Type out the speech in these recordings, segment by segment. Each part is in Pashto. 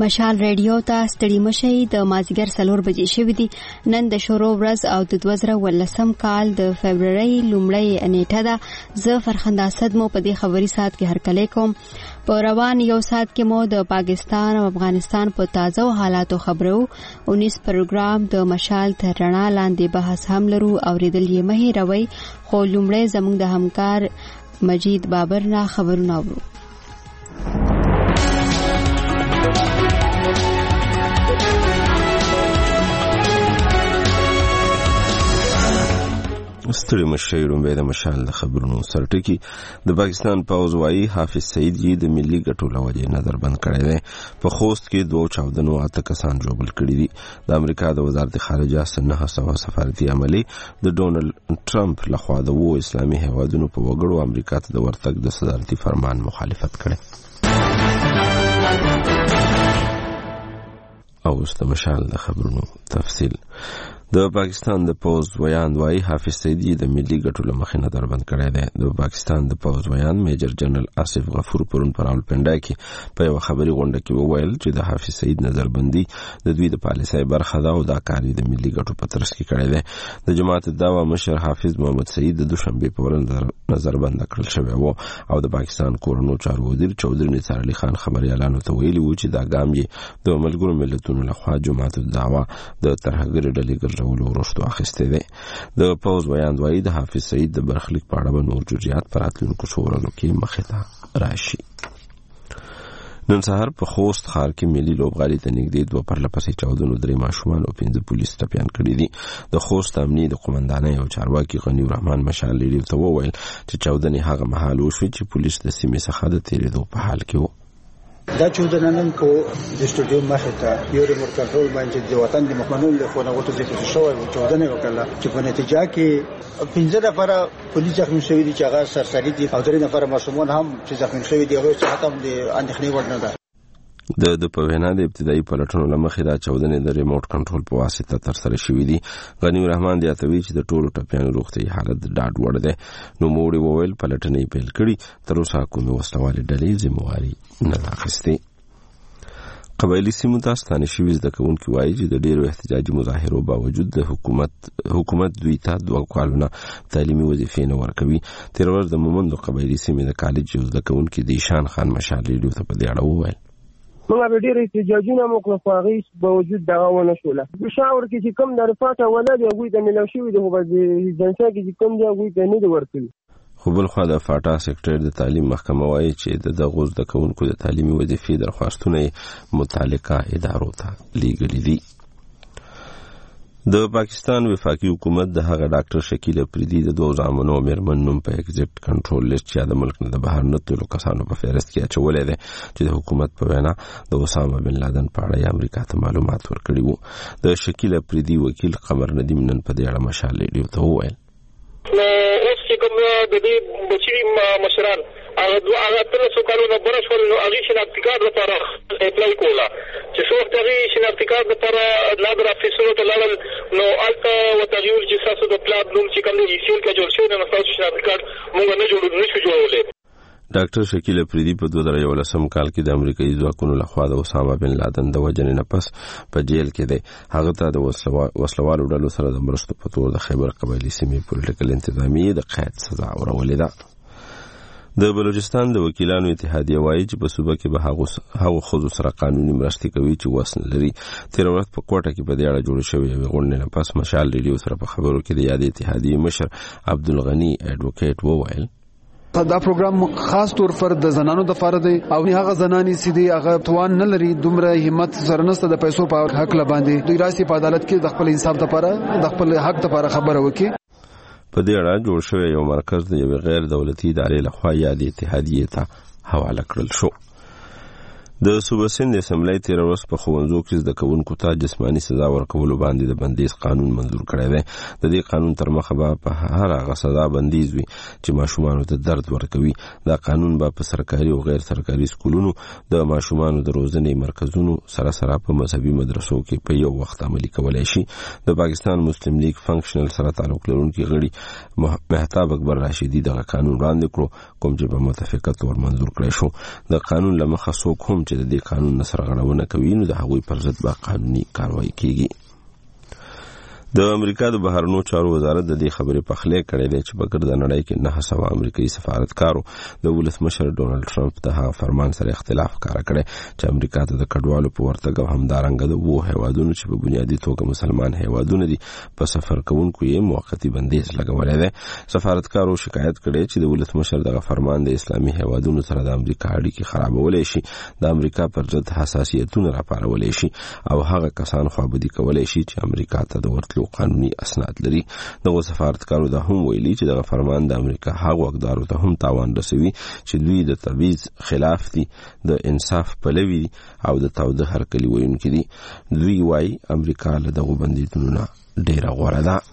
مشال ریډیو ته ستړي مشي د مازیګر 4 بجې شوې دي. نن د شروع ورځ او د 2019 کال د فبرवरी لومړۍ نیټه ده. زه فرخنده اسد مو په دې خبري سات کې هرکلی کوم. په روان یو سات کې مو د پاکستان او افغانستان په تازه حالاتو خبرو 19 پروګرام د مشال تر رڼا لاندې بحث هم لرو. اوریدل یې مه هېروئ، خو لومړی زموږ د همکار مجید بابر نه خبرونه اورو. ستړي مشي رومبه د مشال د خبرونو سرټکی. د پاکستان پوز وايي حافظ سعید یې د ملي ګټو لوجه نظر بند کړی دی. په خوست کې 2 چاودنو 8 کسان جوړ کړي دي. د امریکا د وزارت خارجه سنه سفارتي عملی د ډونلډ ټرمپ لخوا د اسلامي هیوادونو په وګړو امریکا ته د ورتګ د صدارتي فرمان مخالفت کړي. او د مشال د خبرونو تفصیل. د پاکستان د پوز ویان وايي حافظ سعید د ملي ګټو لمخې نظر بند کړی دی. د پاکستان د پوز ویان میجر جنرال آصف غفور پرون پر راولپنډا کې په یو خبري غونډه کې وویل چې د حافظ سعید نظربندي د دوی د پالیسۍ برخه ده او دا کار د ملي ګټو په ترڅ کې کړی دی. د جماعت الدعوه مشر حافظ محمد سعید د دوشنبه په ورځ نظربند کړل شوی و او د پاکستان کورونو چارو وزیر چودري نثار علي خان خبري اعلان ته ویلي و چې دا ګام یې د ملګرو ملتونو لخوا جماعت الدعوه د ترهګر ډلې ګرځولو ورشتو اخیسته دی. د پوز بیان وايي د حافظ سعید د برخلیک په اړه به نور جزئیات پر راتلونکو شورونو کې مخې ته راشي. نن سهار په خوست ښار کې ملي لوبغالي ته نږدې 2 پرلپسې چاودنو 3 ماشومان او 15 پولیس ټپیان کړي دي. د خوست امنیه د قومندانۍ او چارواکي غنی الرحمن مشال ریډیو ته وویل چې چاودنې هغه مهال وشوې چې پولیس د سیمې څخه د تیریدو په حال کې وو. دا چودنه نن کو د سټوډیو مخه ته یو ریموټ کنټرول باندې د وطن د مخنول له خونه غوته ذکر شوی و چودنه وکړه چې په نتیجه کې 15 نفر پولیس زخمی شوی دي چې هغه سرسری دي او 3 نفر ماشومان هم چې زخمی شوی دي هغه څه هم د اندېښنې وړ نه ده. د په وینا د ابتدایي پلټنو لمخې دا چاودنې د ریموټ کنټرول په واسطه ترسره شوې دي. غنی الرحمن زیاتوي چې د ټولو ټپیانو روغتیايي حالت ډاډ وړ دی. نو موړي وویل پلټنې پیل کړي، تر اوسه کومې وسلوالې ډلې ذمہواري نه اخیستې. قبایلی سیمو ته ستانه شوي زده کوونکي وایي چې د ډېرو احتجاجي مظاهرو باوجود د حکومت دوی ته 2 کالونه تعلیمي وظیفې نه ورکوي. تېره ورځ د مومندو قبایلي سیمې د کالج یو زده کوونکي د ایشان خان مشال ریډیو ته په دې اړه وویل موږ به ډېر احتجاجونه وکړو خو هغې باوجود دغه ونه شوله. پېښور کې چې کوم د رفات اولاد یې هغوی ته میلاو شوي دي، خو په ریزیدنسا کې چې کوم دي هغوی ته نه دي ورکړي. خو بلخوا د فاټا سیکټر د تعلیم محکمه وایي چې د دغو زده کوونکو د تعلیمي وظیفې درخواستونه یې متعلقه ادارو ته لیږلي دي. د پاکستان وفاقي حکومت د هغه ډاکټر شکیل افریدي د 2 زامنو او میرمن نوم په ایگزیټ کنټرول لیست یا د ملک نه د بهر نه تللو کسانو په فهرست کې اچولی دی چې د حکومت په وینا د اسامه بن لادن په اړه یې امریکا ته معلومات ورکړي وو. د شکیل افریدي وکیل قمر ندیم نن په دې اړه مشال ریډیو ته وویل اوس چې کوم د دې بچي مشران هغه 300 کالونه بره شول، نو هغې شناختي کارت لپاره اپلای کوله چې څو وخت هغې شناختي کارت لپاره لابر افیسونو ته لاړل، نو هلته ورته هغې ویل چې ستاسو د پلار نوم چې کوم دی سیل کې جوړ شوی دی، نو ستاسو شناختي کارت موږ نشو جوړولی. ډاکټر شکیل افریدي په 2011 کال کې د امریکایي ځواکونو لخوا د اسامه بن لادن د وژنې نه پس په جیل کې دی. هغه ته د وسلوالو ډلو سره د مرستو په تور د خیبر قبایلي سیمې پولیټیکل انتظامیې د قید سزا ورولې ده. د بلوچستان د وکیلانو اتحادیه وایي چې په صوبه کې به هغو ښځو سره قانوني مرستې کوي چې وس نه لري. تېره ورځ په کوټه کې په دې اړه جوړې شوې یوې غونډې نه پس مشال ریډیو سره په خبرو کې د یادې اتحادیې مشر عبدالغني اډوکیټ وویل دا پروګرام خاص طور پر د زنانو د فار دی او هغه زنانې چې دی هغه توان نه لري، دومره همت سره نشته د پیسو په حق لباندې دوی راسي په عدالت کې د خپل انصاف لپاره د خپل حق لپاره خبره وکړي. په دې اړه جوړ شوی یو مرکز د یوې غیر دولتي ادارې لخوا یادې اتحادیې ته حواله کړل شو. د صوبه سند اسمبلی تېره ورځ په ښوونځو کې زده کوونکو ته جسماني سزا ورکولو باندې د بندیز قانون منظور کړی دی. د دې قانون تر مخه به په هر هغه سزا بندیز وي چې ماشومانو ته درد ورکوي. دا قانون به په سرکاري او غیر سرکاري سکولونو د ماشومانو د روزنې مرکزونو سره په مذهبي مدرسو کې په یو وخت عملي کولی شي. د پاکستان مسلم لیگ فنکشنل سره تعلق لرونکي غړي مهتاب اکبر راشدي دغه قانون وړاندې کړو کوم چې په متفقه تور منظور کړی شو. د قانون له مخه څوک هم چې د دې قانون سرغړونه کوي نو د هغوی پر ضد به قانوني کاروایی کیږي. د امریکا د بهرنیو چارو وزارت د دې خبرې پخلی کړې ده چې په ګرده نړۍ کې 900 امریکایي سفارتکارو د ولسمشر ډونالد ټرمپ د هغه فرمان سره اختلاف ښکاره کړی چې امریکا ته د کډوالو په ورتګ او همدارنګه د وو هیوادونو چې په بنیادي توګه مسلمان هیوادونه دي په سفر کوونکو یې موقتی بندیز لګولی دی. سفارتکارو شکایت کړی چې د ولسمشر دغه فرمان د اسلامي هیوادونو سره د امریکا اړیکې خرابولی شي، د امریکا پر ضد حساسیتونه راپارولی شي او هغه کسان خوابدي کولی شي چې امریکا ته د ورتلو قانوني اسناد لري. دغه سفارتکارو دا هم ویلي چې دغه فرمان د امریکا هغو واکدارو ته هم تاوان رسوي چې دوی د تبعیض خلاف دي، د انصاف پلوي او د تاوده هرکلي ویونکي دي. دوی وایي امریکا له دغو بندیزونو نه ډیره غوره ده.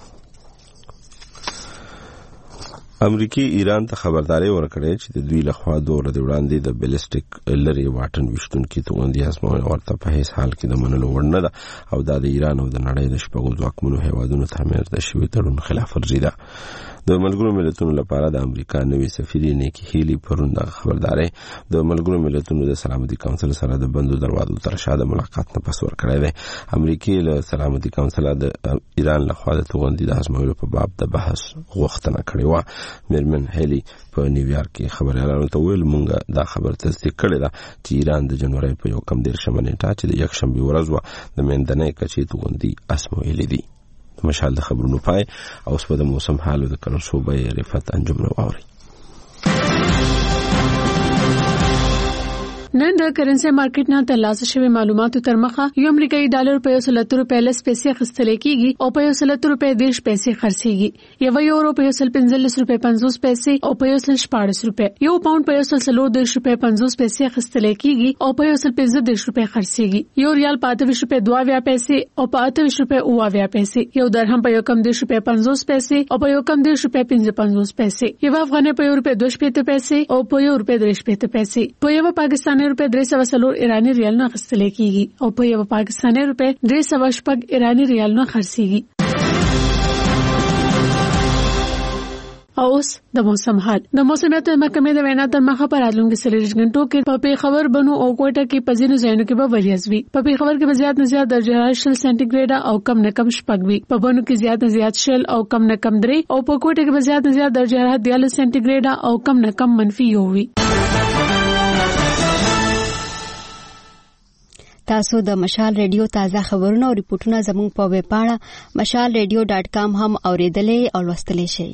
امریکای ایران ته خبرداري ورکړې چې د دوی لخوا دوه ورځې وړاندې د بیلسټیک لري واټن وشتونکي توغندي ازموینه ورته په هیڅ حال کې د منلو وړ نه ده او دا د ایران او د نړۍ د شپږو ځواکمنو هیوادونو ترمنځ د شوي تړون خلاف ورزي ده. د ملګرو ملتونو لپاره د امریکا نوي سفیر نیکی هیلی پرون د خبرداري د ملګرو ملتونو د سلامتي کونسل سره د بندو دروازو تر شا د ملاقات نه پس ورکړی دی. امریکای له سلامتي کونسل د ایران لخوا د توغندي د ازموینې په باب د بحث غوښتنه کړې و. میرمن هیلی په نیویارک کې خبريالانو ته ویل مونږه دا خبر تصدیق کړې ده چې ایران د جنوري په 1 نیټه چې د یکشنبه ورځ و د مندنې کچې توغندي ازمویلې دي. مشال د خبرونو پای او اوس په د موسم حالو د کلو صوبې رفت انجام نو اوري. نن د کرنسي مارکیټ نه ترلاسه شوی معلوماتو تر مخه یو امریکایي ډالر په 170 روپے لس پیسې خرڅل کیږي او په 170 روپے 10 پیسې خرڅيږي. یو یورو په 145 روپے 50 پیسې او په 114 روپے. یو پاوند په 130 روپے 50 پیسې خرڅل کیږي او په 115 روپے خرڅيږي. یو ریال په 28 روپے 2 پیسې او په 28 روپے 9 پیسې. یو درهم په 1 روپے 50 پیسې او په 1 روپے 55 پیسې. یو افغانۍ په 1 روپے 2 پیسې او په 1 روپے 3 پیسې. په یو پاکستاني روپے 300 ایرانی ریال نه خرڅل کیږي او په یو پاکستاني روپے 300 ایرانی ریال نه خرڅيږي. او اوس د موسم حال. د موسمیات محکمې د وینا تر مخه پر راتلونکي 40 غنټو کې په پیښور بنو او کوټه کې په ځینو ځایونو کې به وریځ وي. په پیښور کې به زیات نه زیات درجه حرارت 0 سانتیګریډ او کم نه کم 6 وي. په بنو کې زیات نه زیات 0 او کم نه کم 3 او په کوټه کې به زیات نه زیات درجه حرارت 40 سانتیګریډ او کم نه کم -1 وي. تاسو د مشال ریډیو تازه خبرونه او ریپورتونه زموږ په ویب پاڼه mashalradio.com هم اوریدلې او لوستلې شئ.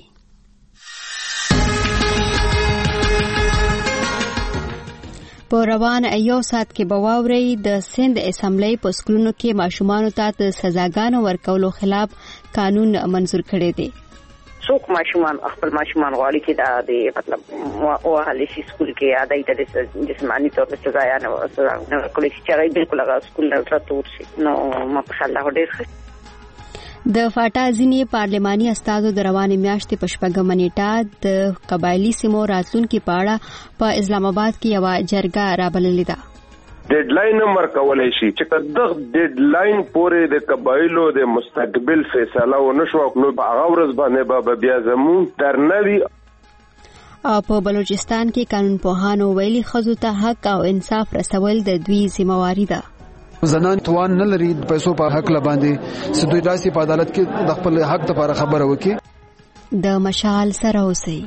په روان یو ساعت کې به واورئ د سند اسمبلی په سکولونو کې ماشومانو ته د سزاګانو ورکولو خلاف قانون منظور کړی دی. څوک ماشومان خپل ماشومان غواړي چې دا د مطلب او هلي شي سکول کې عادي د جسمانی تور په سزا نه ورکول شي چې بالکل هغه سکول نه ترتور شي. نو ماشاءالله ډېر ښه. د فاټا ځینې پارلماني استادو د روانې میاشتې په 4 نیټه د قبایلی سیمو راتلونکي په اړه په اسلام آباد کې یو جرګه رابللې ده. ډیډلاین هم ورکولای شي چې دغه ډیډلاین پورې د قبایلو د مستقبل فیصله ونشو نو هغه ورځ باندې بیا زمون درنوي. په بلوچستان کې قانون پوهانو ویلي ښځو ته حق او انصاف رسول د دوی ذمہواری ده. زنان توان نه لري د پیسو په حق لباندې سدوی راسي په عدالت کې د خپل حق لپاره خبره وکړي. د مشال سره اوسئ.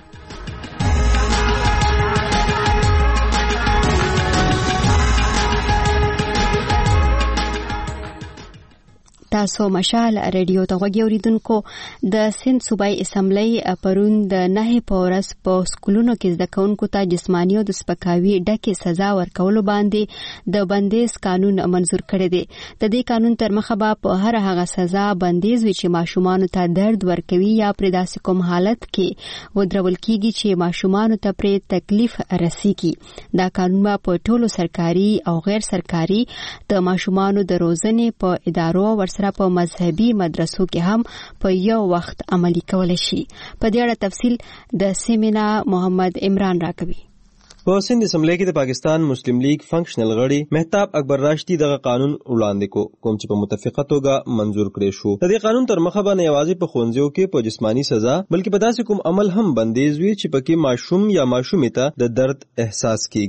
تاسو مشال ریډیو ته غوږی اوریدونکو. د سند صوبایي اسمبلی پرون د 9 پورس په سکولونو کې زده کوونکو ته جسمانی او د سپکاوي ډکه سزا ورکولو باندې د بندیز قانون منظور کړی دی. د دې قانون تر مخه په هر هغه سزا بندیز وي چې ماشومان ته درد ورکوي یا پر داسې کوم حالت کې ودرول کیږي چې ماشومان ته پر تکلیف رسیږي. دا قانون په ټولو سرکاري او غیر سرکاري د ماشومان د روزنې په ادارو ورسره په مذهبي مدرسو کې هم په یو وخت عملي کول شي. په دې اړه تفصیل د سیمینا محمد عمران راکوي. په سند اسمبلی کې د پاکستان مسلم لیگ فنکشنل غړي مهتاب اکبر راشدی دغه قانون وړاندې کوم چې په متفقه توګه منظور کړی شو. د دې قانون تر مخه باندې یوازې په ښوونځیو کې په جسمانی سزا بلکې په داسې کوم عمل هم بندیز وي چې پکې ماشوم یا ماشومې ته د درد احساس کیږي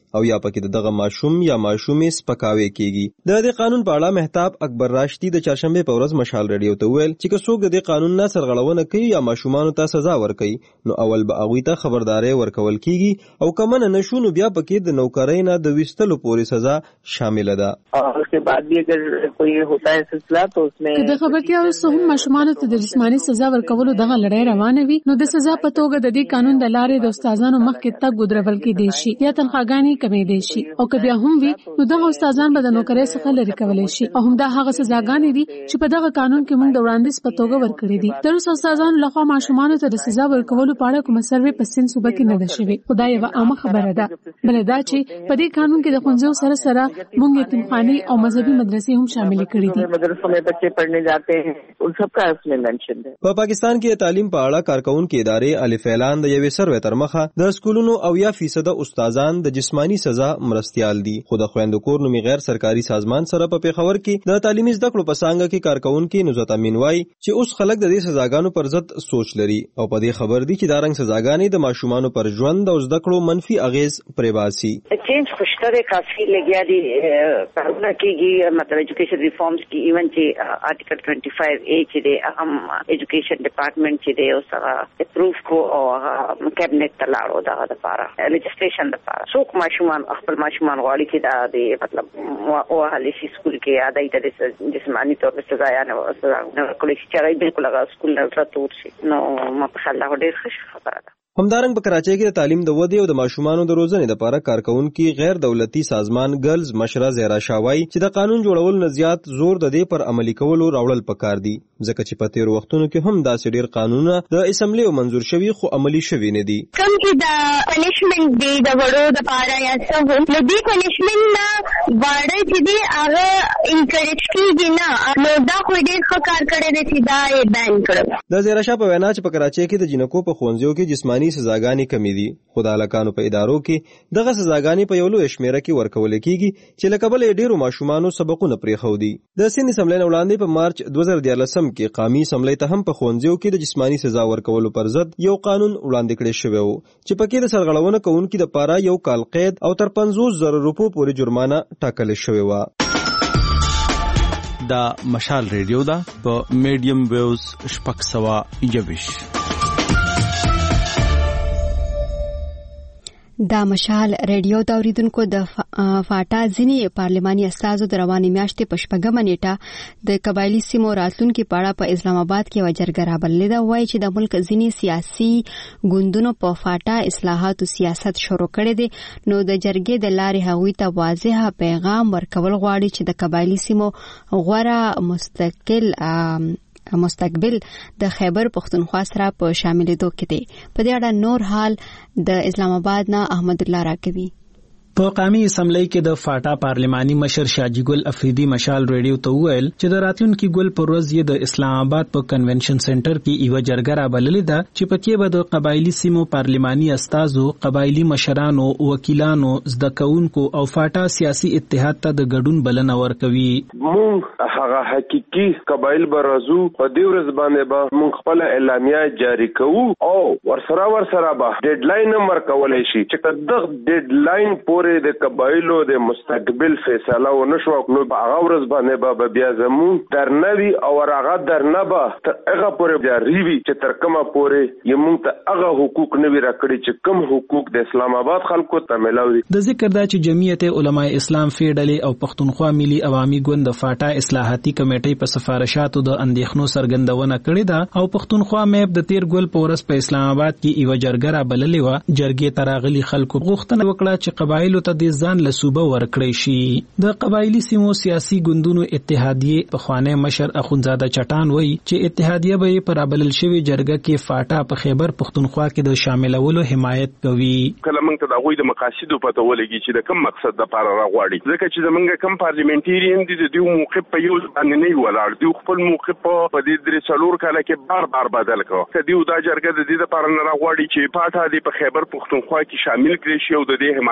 او یا پکې دغه ماشوم یا ماشومې سپکاوي کیږي. د دې قانون په اړه مهتاب اکبر راشدي د چهارشنبه په ورځ مشال ریډیو ته ویل چې که څوک د دې قانون نه سرغړونه کوي یا ماشومانو ته سزا ورکوي نو اول به هغوی ته خبرداری ورکول کیږي او که منع نشو نو بیا پکې د نوکرۍ نه د ویستلو پورې سزا شامل ده. اور اس کے بعد بھی اگر کوئی ہوتا ہے سلسلہ تو اس میں د خبرتیا اوسه هم ماشومانو ته د جسماني سزا ورکولو دغه لړۍ روانه وي نو د سزا په توګه د دې قانون د لارې د استادانو مخکې تګ ودرول کېدای شي یا تنخواګانې کمېدای شي او که بیا هم وي نو دغه استادان به د نوکرۍ څخه لرې کولی شي او همدا هغه سزاګانې دي چې په دغه قانون کې موږ د وړاندیز په توګه ورکړي دي. تر اوسه استادانو لخوا ماشومانو ته د سزا ورکولو په اړه کومه سروې په سند صوبه کې نه ده شوې. خو دا یوه عامه خبره ده. بله دا چې په دې قانون کې د ښوونځیو سره سره موږ یتیمخانې او مذهبي مدرسې هم شامل کړي دي. مدرسوں میں بچے پڑھنے جاتے ہیں ان سب کا اس میں مینشن ہے. په پاکستان کې تعلیم په اړه کارکونکو ادارې الف اعلان د یوې سروې تر مخه د سکولونو او یا فیصد استادان د جسمانی سزا مرستيال دي. خو د خويندو کور نومي غیر سرکاري سازمان سره په پیښور کې د تعلیمي زده کړو په څانګه کې کارکونکو نوزت امین وای چې اوس خلک د دې سزاګانو پر ضد سوچ لري او په دې خبر دي چې دا رنګ سزاګانې د ماشومانو پر ژوند او زده کړو منفي اغیز پرې باسي. چینج خوشتره کافی لګیا دي کارونه کېږي مطلب ایجوکیشن ریفارمز کې ایون چې آرټیکل 25A چې د ایجوکیشن ډپارټمنټ چې د اوسه اپروف کو او کابینټ ته لاړو دا د لپاره لیجسلیشن لپاره څوک ماشومان خپل ماشومان غواړي چې دا د مطلب او هلي شي سکول کې عادي ته جسمانی طور په سزا یا نه ورکول شي چې بالکل هغه سکول نه تور شي نو ما په خیال دا ډېر ښه خبره ده. همدارنګ په کراچۍ کې د تعلیم د ودې او د ماشومانو د روزنې لپاره کارکونکو غیر دولتي سازمان ګرلز مشره زهرا شاوای چې د قانون جوړول نه زیات زور د دې پر عملي کولو راوړل پکار دي ځکه چې په تیر وختونو کې هم داسې ډېر قانونونه د اسمبلی او منزور شوي خو عملي شوي نه دي. کوم چې د پنیشمنت دی د وړو د پاره یا څه هم نو دې پنیشمنت نه واړه چې دی هغه انکریج کیږي نه نو دا خو ډېر ښه کار کړی دی چې دا یې بین کړو. د زهرا شاه په وینا چې په کراچۍ کې د جنکو په ښوونځیو کې جسمانی سزاګانې کمې دي خو د هلکانو په ادارو کې دغه سزاګانې په یو لویه شمېره کې ورکول کېږي چې له کبله یې ډېرو ماشومانو سبقونه پرېښودي. د سند اسمبلۍ نه وړاندې په مارچ 2014 کې قومي اسمبلۍ ته هم په ښوونځیو کې د جسمانی سزا ورکولو پر ضد یو قانون وړاندې کړی شوی و چې پکې د سرغړونه کوونکي دپاره یو کال قید او تر 50,000 روپو پورې جرمانه ټاکل شوې وه. دا مشال ریډیو ده په میډیم ویوز 621. دا مشال ریډیو د اوریدونکو د فاټا ځینې پارلماني استازو د روانې میاشتې په 8 نیټه د قبایلي سیمو راتلونکي په اړه په اسلام آباد کې یوه جرګه رابللې ده. وایي چې د ملک ځینې سیاسي ګوندونو په فاټا اصلاحاتو سیاست شروع کړی دی نو د جرګې د لارې هغوی ته واضح پیغام ورکول غواړي چې د قبایلي سیمو غوره مستقبل د خیبر پختونخوا سره په شاملېدو کې دی. په دې اړه نور حال د اسلام آباد نه احمد الله راکوي. په قومي اسمبلی کې د فاټا پارلماني مشر شاجي ګل افریدي مشال ریډیو ته وویل چې د راتلونکي ګل پر ورځ یې د اسلام آباد په کنونشن سنټر کې یوه جرګه رابللې ده چې پکې به د قبایلي سیمو پارلماني استازو، قبایلي مشرانو، وکیلانو، زده کوونکو او فاټا سیاسي اتحاد ته د ګډون بلنه ورکوي. مونږ هغه حقيقي قبایل برازو په دې ورځ باندې به مونږ خپل اعلامیه جاری کوو او ورسره به ډیډلاین هم ورکولی شي چې دغه ډیډلاین پورې د قبایلو د مستقبل فیصله و نشو نو هغه ورځ باندې به بیا زمون درنوي او هغه درنه به تر هغه پورې جاری وي چې تر کومه پورې یمون ته هغه حقوق نوي راکړي چې کوم حقوق د اسلام آباد خلکو ته ملاوي. د ذکر دا چې جمعیت علماء اسلام فیډلې او پښتونخوا ملي عوامي ګوند د فاټا اصلاحاتي کمیټې په سفارشاتو د اندېښنو څرګندونه کړې ده او پښتونخوا میب د تیر ګل په ورځ په اسلام آباد کې یوه جرګه رابللې وه. جرګې ته راغلي خلکو غوښتنه وکړه چې قبایلو ته د ځان له صوبه ورکړی شي. د قبایلي سیمو سیاسي ګوندونو اتحادیې پخوانی مشر اخوندزاده چټان وایي چې اتحادیه به په رابلل شوې جرګه کې فاټا په خیبر پښتونخوا کې د شاملولو حمایت کوي. کله موږ ته د هغوی د مقاصدو پته ولګي چې د کوم مقصد دپاره راغواړي ځکه چې زموږ کوم پارلیمنټیرین دي د دوی موقف په یو باندې نه ولاړ دوی خپل موقف په دې 3 کاله کې بار بدل کړ. که دوی دا جرګه د دې دپاره نه راغواړي چې فاټا دې په خیبر پښتونخوا کې شامل کړي شي او د دې حمایت کوي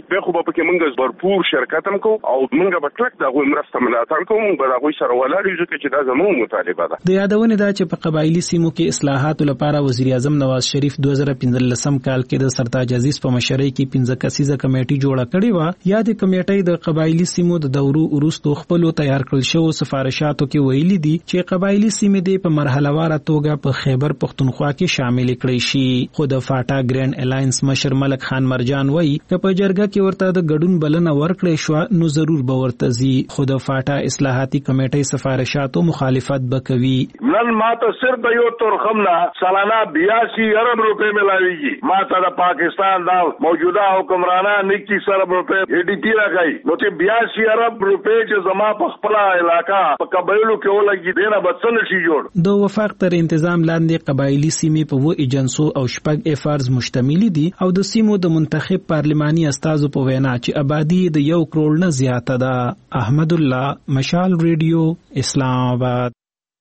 به خو په کې موږ भरपूर شرکت هم کو او موږ په کلک د غوښ مرسته ملاتړ کوو موږ به غوښ سره ولاړ یو چې دا زموږ مطالبه ده. د یادونه ده چې په قبایلی سیمو کې اصلاحاتو لپاره وزیر اعظم نواز شریف 2015 کال کې د سرتاج عزیز په مشرۍ کې 15 کسیزه کمیټه جوړه کړې و. یا د کمیټې د قبایلی سیمو د دورو وروسته خپل تیار کړل شو سفارشاتو کې ویلي دي چې قبایلی سیمې د په مرحله واره توګه په خیبر پختونخوا کې شامل کړي شي. خو د فاټا ګرینډ الاینس مشر ملک خان مرجان وایي چې په جرګه کې ورته د ګډون بلنه ورکړې شو نو ضرور به ورته ځي. خو د فاټا اصلاحاتي کمیټې سفارشاتو مخالفت بکوي. نن ماته صرف د یو تورخم نه سالانه 82 ارب روپے ملاويږي. ماته د پاکستان د موجوده حکمرانان 21 ارب روپے ADP راغی نو ته 82 ارب روپے چې زما په خپل علاقہ په قبایلو کې ولګي دینه بچن شي جوړ. د وفاق تر تنظیم لاندې قبایلی سیمې په 2 ایجنسو او شپږ افارز مشتمل دي او د سیمو د منتخب پارلماني استازو په وینا چې آبادی د 1 کروڑ نه زیاته ده. احمد الله، مشال ریډیو، اسلام آباد.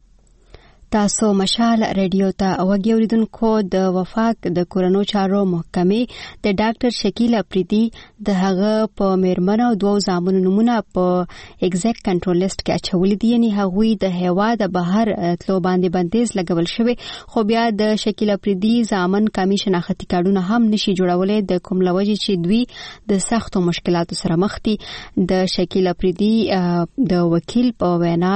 تاسو مشال ریډیو ته اوګوریدونکو د وفاق د کورونو چارو محکمې د ډاکټر شکیل افریدي د هغه په میرمن او 2 زامنو نمونه په ایگزیکټ کنټرول لیست کې اچولې دي. یعنی هغوی د هوا د بهر تلو باندې بندیز لګول شوی خو بیا د شکیل افریدي زامن کمی شناختی کارډونه هم نشي جوړولې د کوم لوجه چې دوی د سختو مشکلاتو سره مخ دي. د شکیل افریدي د وکیل په وینا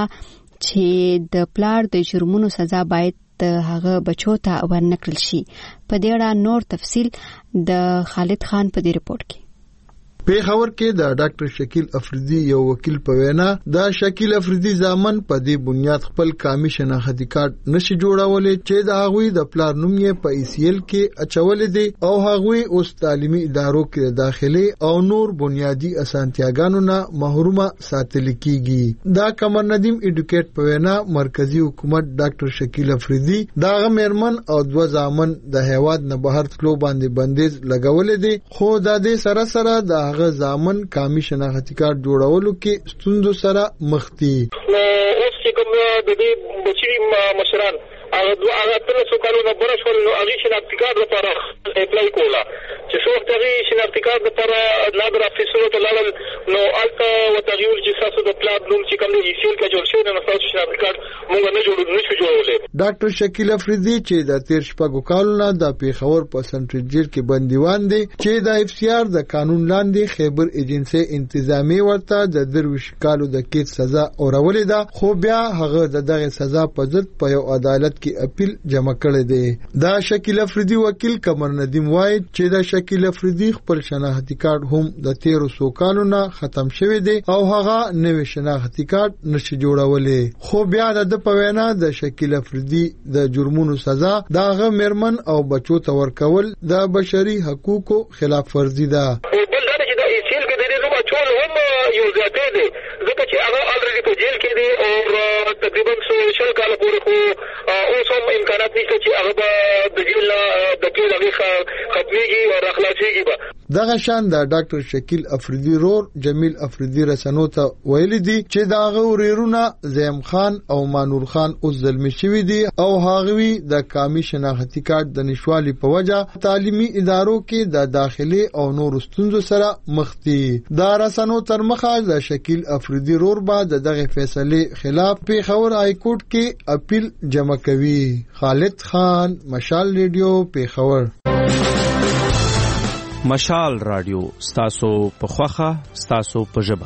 چې د پلار د جرمونو سزا باید د هغه بچو ته ورنکړل شي. په دې اړه نور تفصیل د خالد خان په دې رپورت کې. پیښور کې د ډاکټر شکیل افریدي یو وکیل په وینا د شکیل افریدي ځامن په دې بنیاد خپل کامی شناختی کارت نشي جوړولې چې د هغوی د پلار نوم یې په ECL کې اچولې دي او هغوی اوس تعلیمي ادارو کې داخلي او نور بنیادی اسانتیاګانو نه محرومه ساتل کیږي. دا قمر ندیم ایډوکیټ په وینا مرکزی حکومت ډاکټر شکیل افریدي دا میرمن او 2 ځامن د هیواد نه بهر تلو باندې بندیز لګولې دي خو د دې سره سره د هغه ځامن کامی شناختی کارت جوړولو کې ستونزو سره مخ دي. نو اوس چې کوم د دې بچی مشران هغه تل څو کارونه برښول نو هغه شناختی کارت لپاره اپلای کولا چې څو هغه شناختی کارت لپاره نادر افیسونو ته لاړل نو الته وتغیر چې تاسو د پلان نوم چې کوم دی ECL کې جوړ شوی نو تاسو شناختی کارت موږ نه جوړولې. ډاکټر شکیل افریدي چې د 13 کالونو د پیښور په سنټرل جیل کې بندیوان دي چې د FCR د قانون لاندې خیبر ایجنسی انتظامی ورته د 23 کالو د قید سزا اورولې ده خو بیا هغه دغه سزا په ضد په یو عدالت کې اپیل جمع کړی دی. دا شکیل افریدي وکیل قمر ندیم وایي چې د شکیل افریدي خپل شناختی کارت هم د 13 کالو نه ختم شوی دی او هغه نوې شناختی کارت نشي جوړولې خو بیا د په وینا د شکیل افریدي د جرمونو سزا دغه میرمن او بچو ته ورکول د بشري حقوقو خلاف ورزي ده. یو ځاتې دی ځکه چې هغه الریډي په جیل کې دی او تقریبا 100 کال پورې خو اوس هم امکانات نشته چې هغه د جیل د ټول هغه ختميږي او راخلاصيږي به. دغه شان د ډاکټر شکیل افریدي رور جمیل افریدي رسنو ته ویلي دي چې داغه وريرونه زیم خان او مانور خان اوس ظلم شوی دي او هغوی د کامی شناختی کارت د نشوالي په وجه تعلیمي ادارو کې د داخلي او نور ستونزو سره مخ دي. دا رسنو تر مخه د شکیل افریدي رور بعد دغه فیصله خلاف پیښور های کورټ کې اپیل جمع کوي. خالد خان، مشال ریډیو، پیښور. مشال رادیو ستاسو په خوخه ستاسو په ژبه.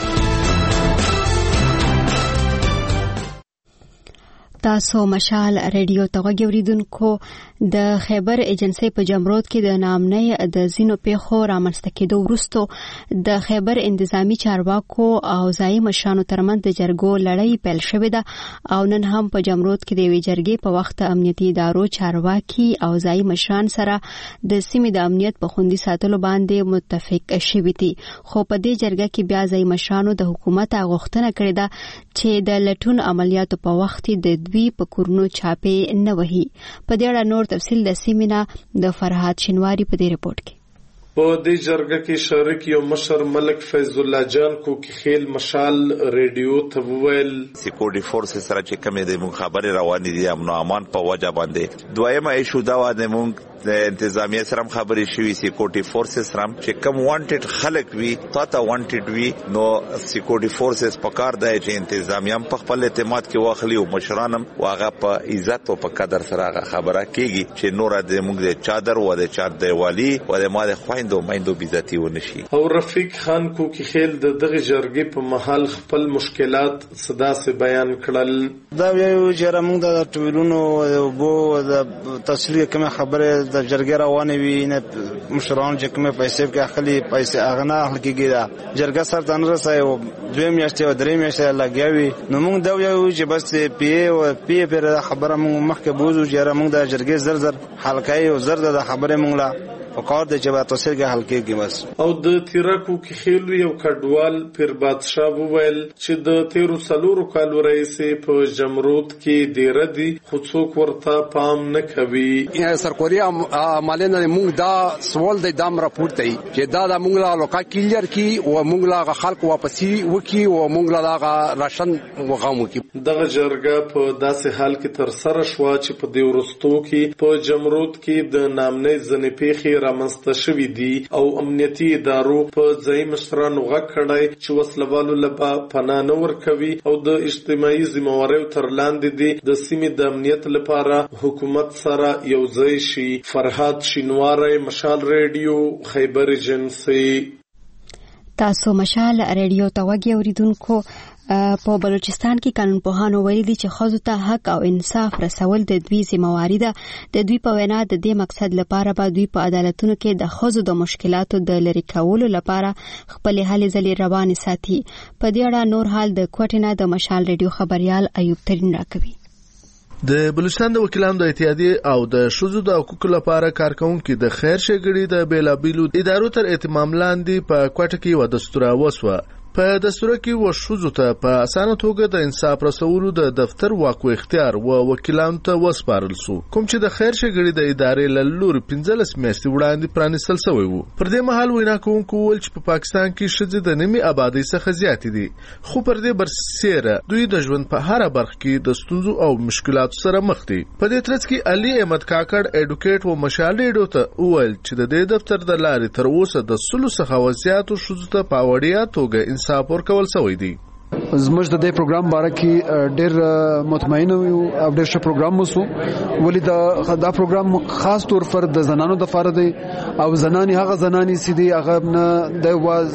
تاسو مشال ریډیو ته وګوریدونکو د خیبر ایجنسی په جمرود کې د نامنۍ د زینو پیښو رامنځته کېدو وروسته د خیبر انتظامی چارواکو او ځایي مشرانو ترمنځ د جرګو لړۍ پیل شوې ده او نن هم په جمرود کې د یوې جرګې په وخت امنیتي ادارو چارواکي او ځایي مشران سره د سیمې د امنیت په خوندي ساتلو باندې متفق شوي دي. خو په دې جرګه کې بیا ځایي مشرانو د حکومت غوښتنه کړې ده چې د لټون عملیاتو په وخت د دوی په کورونو چاپې نه وهي. په دې اړه نور تفصیل د سیمینا د فرهاد شینواری په دې رپورت کې. په دې جرګه کې شریک یو مشر ملک فیض الله جان کوکی خیل مشال ریډیو ته وویل سکیورټي فورسز سره چې کومې د مخابره روانې دي امن او امان په وجه باندې دویمه ایشو دا و د مونږ د انتظامیه سره خبرې شوې سکیورټي فورسز سره چې کوم وانټډ خلک وي تا وانټډ وي نو سکیورټي فورسز په کار دی چې انتظامیه په خپل اعتماد کې واخلي او مشرانم واغه په عزت او په قدر سره خبره کوي چې نور د موږ د چادر و د چاد دیوالی و د ما د خويندو مایندو بیزتی ونشي. او رفیق خان کوکی خیل د دغه جرګې په محل خپل مشکلات صدا سے بیان کړل. دا یو چې موږ د ټویلونو بو د تسلیه کوم خبره د جرګې روانه وي نه مشران چې کومه پیسې کې اخلي پیسې اغنا اخلي کېږي دا جرګه سره تن رسای او دویم میاشتې او درې میاشتې لګیاوي نو موږ دا یو چې بس پی پر خبره موږ مخکې بوزو چې موږ د جرګې زر حلقای او زر د خبره موږ لا فقار د جواب تفصیل کې حل کېږي بس. او د تیراکو کې خیل یو کډوال پیر بادشاه وویل چې د 13 کالو رئیس په جمرود کې ډیر دي خو څوک ورته پام نه کوي. سرکوري عملونه موږ دا سوال د دام راپورته دی چې دا د موږ لا لوکا کلیر کی او موږ لا خلک واپسی وکي او موږ لا راشن وغامو کی. دغه جرګه په داسې حال کې تر سره شو چې په دې ورستو کې په جمرود کې د نامنې ځنې پیخي رامنځته شوي دي او امنیتي ادارو په ځای مشرانو غږ کړی چې وسلوالو لپا پناه نه ورکوي او د اجتماعي ذمہواریو تر لاندې دي د سیمې د امنیت لپاره حکومت سره یو ځای شي. فرهاد شینواری، مشال ریډیو، خیبر ایجنسی. تاسو مشال ریډیو ته وګورئ اوریدونکو. په بلوچستان کې قانونپوهانو ویلي دي چې ښځو ته حق او انصاف رسول د دوی ذمہواری ده. د دوی په وینا د دې مقصد لپاره به دوی په عدالتونو کې د ښځو د مشکلاتو د لرې کولو لپاره خپل هلې ځلې روانې ساتي. په دې اړه نور حال د کوټې نه د مشال ریډیو خبريال ایوب ترین راکوي. د بلوچستان د وکیلانو د اتحادیې او د ښځو د حقوقو لپاره کارکونکو د خیر ښېګړې د بیلابیلو ادارو تر اهتمام لاندې په کوټه کې و دستور وسوه. په دستور کې وشوزو ته په اسانه توګه د انصاف رسولو د دفتر واک او اختیار و وکیلانو ته وسپارل شو کوم چې د خیر ښېګړې د ادارې له لوري 15 میاشتې وړاندې پرانیستل شوی وو. پر دې مهال وینا کوونکو ویل چې په پاکستان کې ښځې د نیمې آبادۍ څخه زیاتې دي خو پر دې برسېره دوی د ژوند په هره برخه کې د ستونزو او مشکلاتو سره مخ دي. په دې ترڅ کې علي احمد کاکړ اډوکیټ و مشال ریډیو ته ویل چې د دې دفتر د لارې تر اوسه د 100 څخه وضعیت ښځو ته په وړیا توګه انصاف ورکول شوی دی. زموږ د دې پروګرام باره کې ډېر مطمئن یو او ډېر ښه پروګرام وسو ولې دا پروګرام خاص طور پر د زنانو د لپاره دی او زنانې هغه زنانې چې دی هغه نه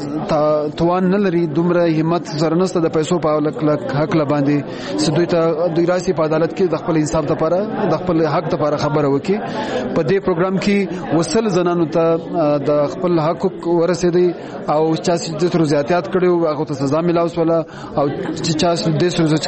د توان نه لري دومره همت سره نشته د پیسو په حق لباندې چې دوی راسي په عدالت کې د خپل انصاف لپاره د خپل حق لپاره خبره وکړي. په دې پروګرام کې وصل زنانو ته د خپل حق ورسېدي او چې د تر زیاتیات کړي هغه ته سزا ملاوس ولا او چې چا د سوزه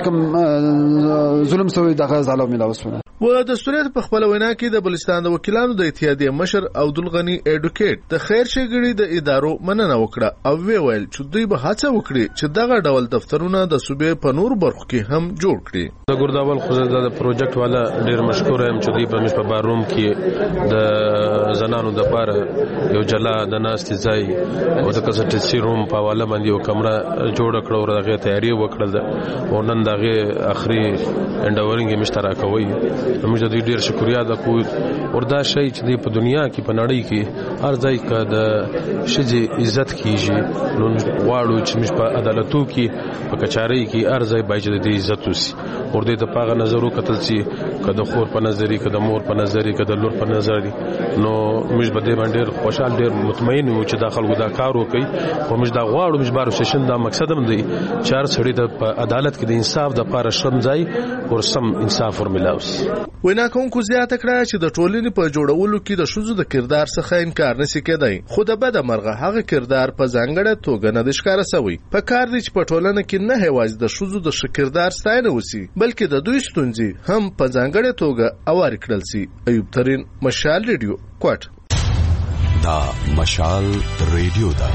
کوم ظلم سوی دغه ظالم ملاوسونه. و دستوریت په خپل وینا کې د بلوچستان د وکیلانو د اتحادیې مشر عبدالغنی اډوکیټ د خیر ښېګړې د ادارو مننه وکړه او ویل چې دوی به هڅه وکړي چې دغه ډول دفترونه د صوبې په نور برخو کې هم جوړ کړي. د ګرداول خو د پروجیکټ والا ډیر مشکور یم چې دوی په باروم کې د زنانو د لپاره یو جلا د ناستي ځای او د کنسلټنسي روم په حواله باندې یو کمره جوړ کړو او دغه تیاری وکړل او نن دغه اخري انډورینګ مشترکوي. موږ د دې ډیر شکریا ادا کوو وردا شي چې په دنیا کې په نړۍ کې هر ځای کې د شجې عزت کیږي نو غواړو چې موږ په عدالتو کې په کچاري کې هر ځای باید د عزت وسی ور دې د پاغه نظر وکتل چې کله خور په نظر کده مور په نظر کده لور په نظر نو موږ به دې باندې خوشحال ډیر مطمئن یو چې داخل ودا کار وکي او موږ دا غواړو موږ بارو سیشن دا مقصد هم دی چې هر څړي د عدالت کې د انصاف د لپاره شرم ځای او سم انصاف ورملاوس. وینا کوونکو زیاته کړه چې د ټولنې په جوړولو کې د ښځو د کردار څخه انکار نشي کېدای خو د بده مرغه هغه کردار په ځانګړې توګه نه ښکاره شوی. په کار دی چې په ټولنه کې نه هیواز د ښځو د ښه کردار ستاینه وسی بلکې د دوی ستونزې هم په ځانګړې توګه اوار کړل سي. ایوب ترین، مشال ریډیو، کوټ. دا مشال ریډیو دا.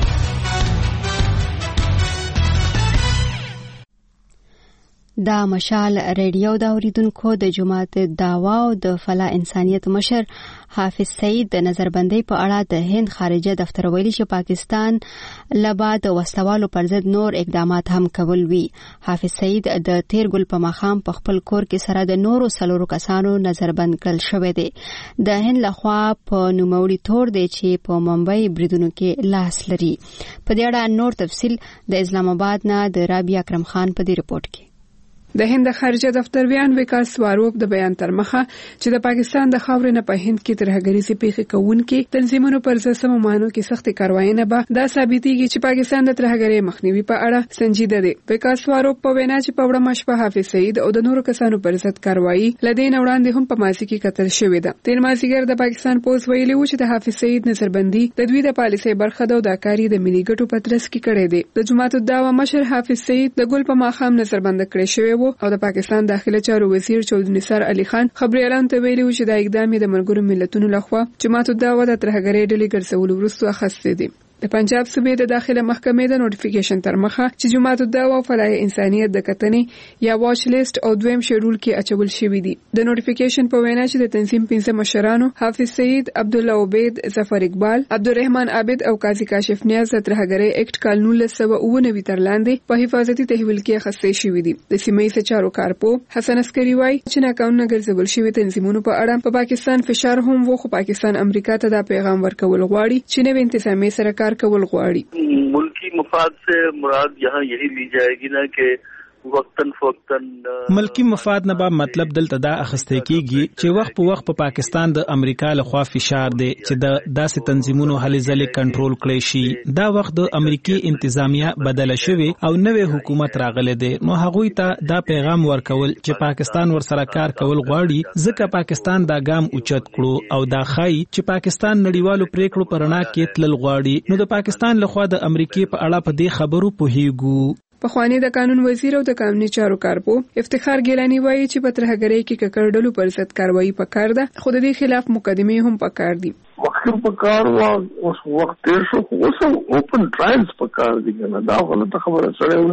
دا مشال ریډیو د اوریدونکو د جماعت دعوا او د فلاح انسانیت مشر حافظ سعید د نظربندۍ په اړه د هند خارجه دفتر ویلي چې پاکستان لبا د وسوالو پر ضد نور اقدامات هم کول وی. حافظ سعید د تیر ګل په مخام په خپل کور کې سره د نورو څلورو کسانو نظربند کړل شوی دی. د هند لخوا په نوموړي تور دی چې په ممبئی بریدونو کې لاس لري. په دې اړه نور تفصیل د اسلام آباد نه د رابعه اکرم خان په دې رپورت کې. د هند خارجه دفتر بیان وکاس سواروف د بیان تر مخه چې د پاکستان د خاورې نه په هند کې ترهګریزي پیښې کوونکې تنظیمونو پر ضد سممانو کې سخت کاروایونه به دا ثابتېږي چې پاکستان د ترهګرۍ مخنیوي په اړه سنجیده دی. وکاس سواروف په وینا چې په وړه مشبه حافظ سعید او د نورو کسانو پر ضد کاروایی لدین وړاندې هم په ماضي کې قتل شوې ده. تیر مازیګر د پاکستان پولیس ویلي و چې د حافظ سعید نظربندي د دوی د پالیسۍ برخه ده او دا کاری د ملي ګټو په ترڅ کې کړی دی. د جماعت الدعوا مشر حافظ سعید د ګل په ماخام نظربند کړی شوی او د پاکستان داخله چارو وزیر چودھری نثار علي خان خبري اعلان ته ویلي چې دا اقدام د ملګرو ملتونو لخوا جماعت الدعوا د ترهګرۍ ډلې ګرځولو وروسته اخیسته دي. د پنجاب صوبې د داخله محکمې د نوټیفیکیشن تر مخه چې جماعت الدعوا او فلاح انسانیت د کتنې یا واچ لیست او دویم شیډول کې اچول شوی دي. د نوټیفیکیشن په وینا چې د تنظیم 15 مشرانو حافظ سعید، عبد الله عبید، ظفر اقبال، عبدالرحمن عابد او قاضي کاشف نیاز د ترهګرۍ اکټ کال 1999 تر لاندې په حفاظتي تحویل کې اخیستل شوی دي. د سیمه ییز چارو کارپو حسن عسکری وايي چې ناقانونه ګرځول شوی تنظیمونو په اړه په پاکستان فشار هم وو، خو پاکستان امریکا ته دا پیغام ورکول غواړي چې نوې انتظامی سره کار کول غواړي. ملکی مفاد سے مراد یہاں یہی لی جائے گی نا کہ وقتن فوقتن ملکی مفاد نه به مطلب دلته دا اخیسته کیږي چې وخت په وخت په پاکستان د امریکا لخوا فشار دی چې د داسې تنظیمونو هلې ځلې کنټرول کړي شي. دا وخت د امریکای انتظامیه بدله شوی او نوې حکومت راغله دی، نو هغوی ته دا پیغام ورکول چې پاکستان ورسره کار کول غواړي، ځکه پاکستان دا ګام اوچت کړو او دا خای چې پاکستان نړیوالو پریکړو پرنا کې تلل غواړي. نو د پاکستان لخوا د امریکای په اړه په دې خبرو پوهیږو. پخوانی د قانون وزیر او د قانوني چارو کارپو افتخار ګیلانی وایي چې په ترهګرۍ کې ککړډلو پر ضد کاروایی پکار ده، خو د دې خلاف مقدمې هم پکار دي. وقت پکار وا اوس وخت تیر شو، اوس اوپن ټرایلز پکار دي کنه. دا غلطه خبره سره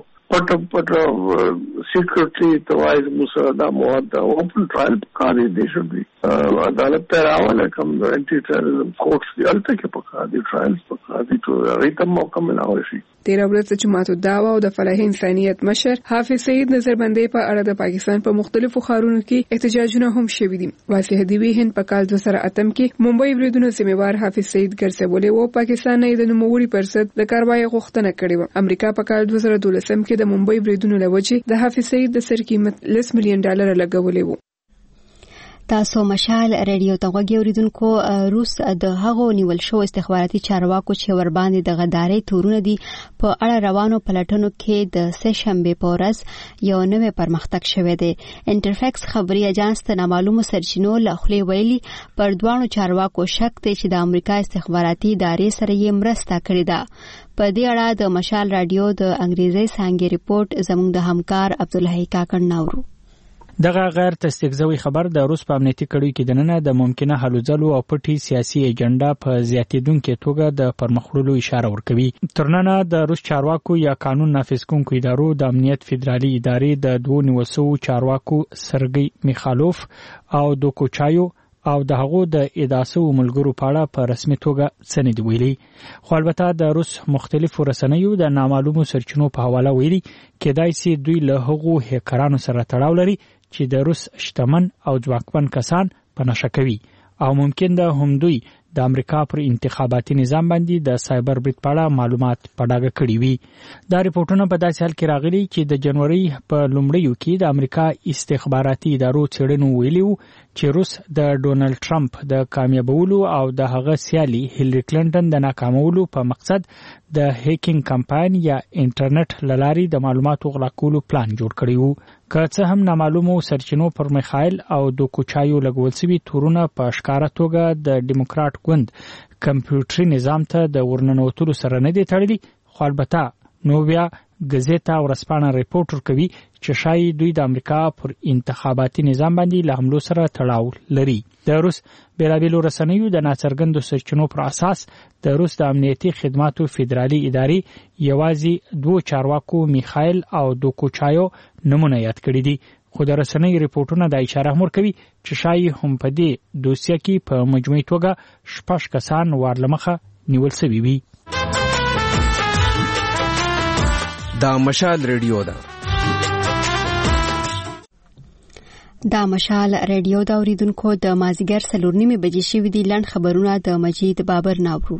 1900 سیکریټری توایز موسره دا مواد اوپن ټرایل پکار دي شي. عدالت ته راواله کوم د انټي ټیرریزم کورټس دی الته کې پکار دي، ټرایلز پکار دي ټول ریته موقع ملاوي شي. تیر ورځ د جماعت الدعوا او د فلاح انسانیت مشر حافظ سعید نظربندۍ په اړه د پاکستان په مختلفو ښارونو کې احتجاجونه هم شوي دي. واضح دی وی هند په کال 2008 کې ممبئی بریدونو ذمہوار حافظ سعید ګرځولې وو. پاکستان نه د نوموړي پر ضد د کاروایی غوښتنه کړې و. امریکا په کال 2012 کې د ممبئی بریدونو لوجې د حافظ سعید د سر قیمت $10 مليون لګولې وو. تاسو مشال ریډیو ته غوږی اوریدونکو. روس د هغو نیول شو استخباراتي چارواکو چې ور باندې د غداري تورونه دي په اړه روانو پلټنو کې د سه شنبه په ورځ یو نوې پرمختګ شوه دی. انټرفیکس خبري اژانس ته نامعلومه سرچینو له خلې ویلي پر دوانو چارواکو شک دی چې د امریکا استخباراتي ادارې سره یې مرسته کړې ده. په دې اړه د مشال رادیو د انګریزي څانګې ریپورت زموږ د همکار عبدالله کاکړ ناورو. دغه غیر تصدیقوي خبر د روس په امنیتي کړیو کې دننه د ممکنه هلو ځلو او پټي سیاسي ایجنډا په زیاتېدونکو توګه د پرمخړلو اشاره ورکوي. ترننه د روس چارواکو یا قانون نافذ کوونکو ادارو د امنیت فدرالي ادارې د 290 چارواکو سرګي میخالوف او دوکوچایو او د هغو د اداسو ملګرو په اړه په رسمي توګه څه نه دی ویلي. خو البته د روس مختلفو رسنیو د نامعلومو سرچینو په حواله ویلي کېدای شي دوی له هغو هکرانو سره تړاو لري چې د روس شتمن او ځواکمن کسان په نشه کوي او ممکن ده هم دوی د امریکا پر انتخاباتي نظام باندې د سایبر برید په اړه معلومات په ډاګه کړي وي. دا ریپورتونه په داسې حال کې راغلي چې د جنوري په لومړیو کې د امریکا استخباراتي ادارو څېړنو ویلي وو چې روس د ډونالد ټرمپ د کامیابولو او د هغه سیالي هیلری کلینټن د ناکامولو په مقصد د هیکینګ کمپاین یا انټرنیټ لاري د معلوماتو غلا کولو پلان جوړ کړی وو. که څه هم نامعلومو سرچینو پر میخایل او دوکوچایو لګول شوي تورونه په ښکاره توګه د ډیموکرات ګوند کمپیوټري نظام ته د ورننوتلو سره نه دي تړلي، خو البته نو بیا ګزیتا ورسپانه ریپورټ ورکوي چې شایي دوی د امریکا پر انتخاباتي نظام باندې له حملو سره تړاو لري. د روس بیلابیلو رسنیو د ناڅرګندو سرچینو پر اساس د روس د امنیتي خدماتو فدرالي ادارې یوازې 2 چارواکو میخائیل او دوکوچایو نمونه یاد کړي دي، خو د رسنیو ریپورتونه د اشاره ورکوي چې شایي هم په دې دوسیه کې په مجموعي توګه 6 کسان وارلمخه نیول شوي وي. دا مشال ریډیو ده. دا مشال ریډیو دا اوریدونکو د مازیګر 4:30 بجې شوې دي. لنډ خبرونه د مجید بابر ناورو.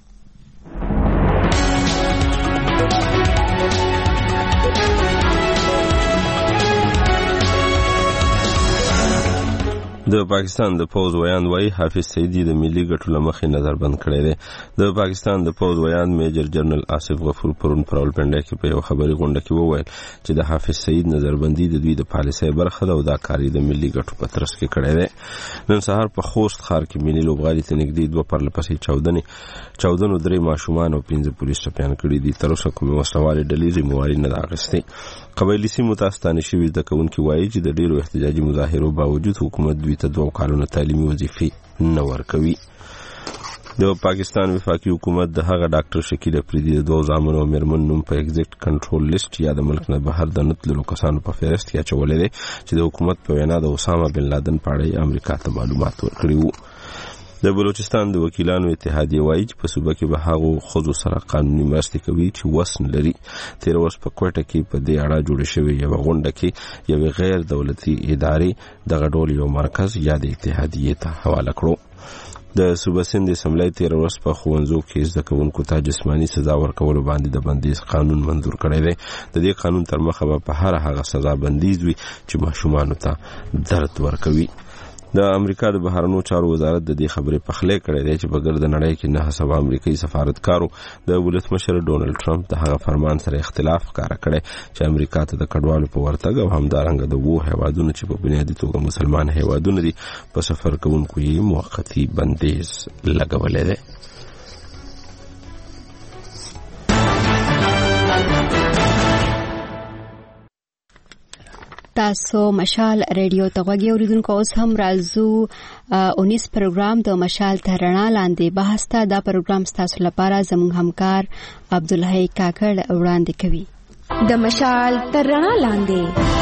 د پاکستان د پوز ویاند وای حافظ سعیدی د ملي ګټو لمخې نظر بند کړی دی. د پاکستان د پوز ویاند میجر جنرال آصف غفور پرون پر راولپنډي کې په یو خبري غونډه کې وویل چې د حافظ سعید نظربندي د دوی د پالیسۍ برخه ده او دا کاری د ملي ګټو په ترڅ کې کړی دی. نن سهار په خوست ښار کې ملي لوبغالي ته نږدې 2 پرلپسې 14 درې ماشومان او 15 پولیس ټپیان کړي دي. تر اوسه کومه وسلوالي ډلې ذمہواري نه ده اخیستې. قبایلی سیمو ته ستانه شوي زده کوونکي وایي چې د ډیرو احتجاجي مظاهرو باوجود حکومت دوی ته 2 کالونه تعلیمي وظیفې نه ورکوي. د پاکستان وفاقي حکومت د هغه ډاکټر شکیل افریدي د 2 زامنو او میرمن نوم په ایگزیکټ کنټرول لیست یا د ملک نه بهر د نتلو کسانو په فهرست کې اچولې ده چې د حکومت په وینا د اسامه بن لادن په اړه امریکا ته معلومات ورکړي وو. د بلوچستان د وکیلانو اتحادیه وایي چې په صوبه کې به هغه خود سره قانوني مرستې کوي چې وسن لري. تیر اوس په کوټه کې په دې اړه جوړ شوی یو غونډه کې یو غیر دولتي ادارې د غډول یو مرکز یا د اتحادیه ته حواله کړو. د صوبه سند اسمبلی تیر اوس په خوندزو کې زده کوونکو ته جسمانی سزا ورکول باندې د بندیز قانون منظور کړی دی. د دې قانون تر مخه په هر هغه سزا بندیز وي چې ماشومان ته درد ورکوي. د امریکا د بهرنیو چارو وزارت د دې خبرې پخلی کړې ده چې په ګرد نړۍ کې 9 سوه امریکایي سفارتکارو د ولسمشر ډونالد ټرمپ د هغه فرمان سره اختلاف ښکاره کړی چې امریکا ته د کډوالو په ورتګ او همدارنګه د 2 هیوادونو چې په بنیادي توګه مسلمان هیوادونه دي په سفر کوونکو یې موقتی بندیز لګولی دی. تاسو مشال ریډیو ته غوږی اوریدونکو. اوس هم راځو 19 پروګرام د مشال ترڼا لاندې بحث ته. دا پروګرام تاسو لپاره زموږ همکار عبدالحی کاکړ وړاندې کوي. د مشال ترڼا لاندې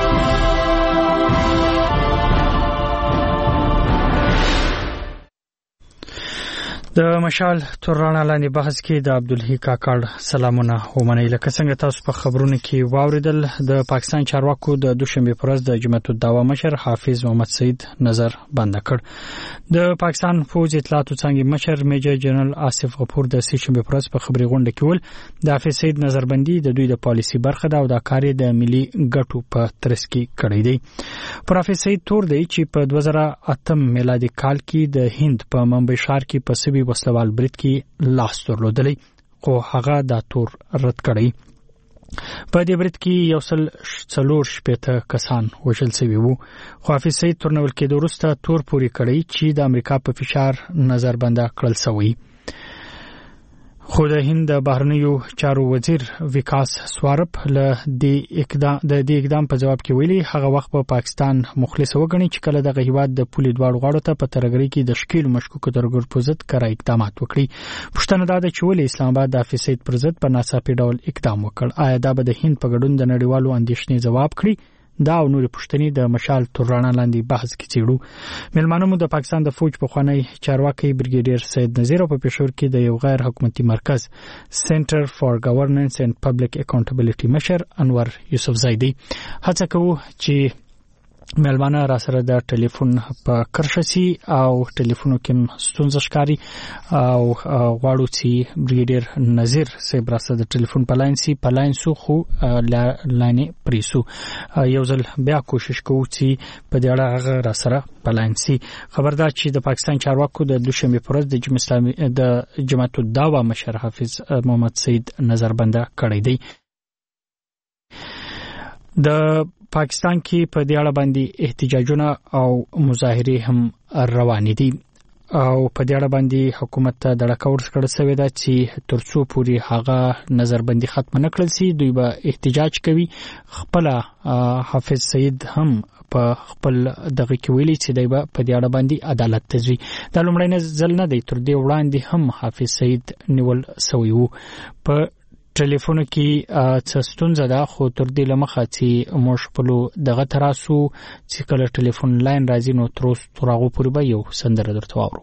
د مشال ترڼا لاندې بحث کې د عبدالحی کاکړ سلامونه ومنئ. لکه څنګه تاسو په خبرونو کې واوریدل، د پاکستان چارواکو د دوشنبه پر ورځ د جمعیت الدعوا مشر حافظ محمد سعید نظر بند کړ. د پاکستان فوج اطلاعاتو څنګه مشر میجر جنرال آصف غفور د سیشنبه پر ورځ په خبري غونډه کې ول د حافظ سعید نظربندي د دوی د پالیسي برخه ده او دا کار د ملي ګټو په ترڅ کې کړی دی. پر حافظ سعید تور دی چې په 2008 میلادي کال کې د هند په ممبئی ښار کې په سوي وسلوال برید کې لاس درلودلی، خو هغه دا تور رد کړی. په دې برید کې 140 کسان وژل شوي وو، خو حافظ سعید تورنول کېدو وروسته تور پورې کړی چې د امریکا په فشار نظربنده کړل شوی. خو د هند بهرنیو چارو وزیر وکاس سوارپ له دې اقدام په جواب کې ویلي هغه وخت په پاکستان مخلص وګڼي چې کله د هیواد د پولي دواړو غاړو ته په ترګری کې د شکیل مشکوک ترګر پر ضد کړه اقدامات وکړي. پښتنه دا ده چې ولې اسلام آباد د حافظ سعید پر ضد په ناڅاپي ډول اقدام وکړ. آیا دا به د هند په ګډون د نړیوالو اندېښنې ځواب کړي؟ دا او نور پښتني د مشال ترڼا لاندې بحث کې چیړو. ملمانو د پاکستان د فوج په خوانی چارواکي بریګیډیر سید نذیر په پېښور کې د یو غیر حکومتي مرکز سنټر فار ګورننس اینڈ پبلک اکاونټیبিলিټي مشر انور یوسف زیدی هڅه کوي چې ملمانه را سره د ټلیفون په کرشسي او ټلیفونو کې ستونزه ښکاری او غواړو چې بریګیډیر نذیر صاحب را سره د ټلیفون په لاین سو خو لاینې پریسو. یو ځل بیا کوشش کوو چې په دې اړه هغه را سره په لاین سي. خبردار چې د پاکستان چارواکو د دوشنبه پر ورځ د جمعیت الدعوا مشر حافظ محمد سعید نظربنده کړی دی. د پاکستان کې په دې اړه باندې احتجاجونه او مظاهره هم روان دي. او په دې اړه باندې حکومت ته دړکه ورکړل شوې ده چې ترڅو پوری هغه نظربندي ختم نه کړل شي دوی به احتجاج کوي. خپل حافظ سید هم په خپل دغه کې ویلي چې دوی به په دې اړه باندې عدالت ته ځي. دا لومړی ځل نه دی، تر دې وړاندې هم حافظ سید نیول شوی وو. په ټلیفون کې څه ستونزه ده، خو تر دې لمخه چې موږ خپل دغه تراسو چې کله ټلیفون لاین راځي نو تر هغه پورې به یو سندره درته واورو.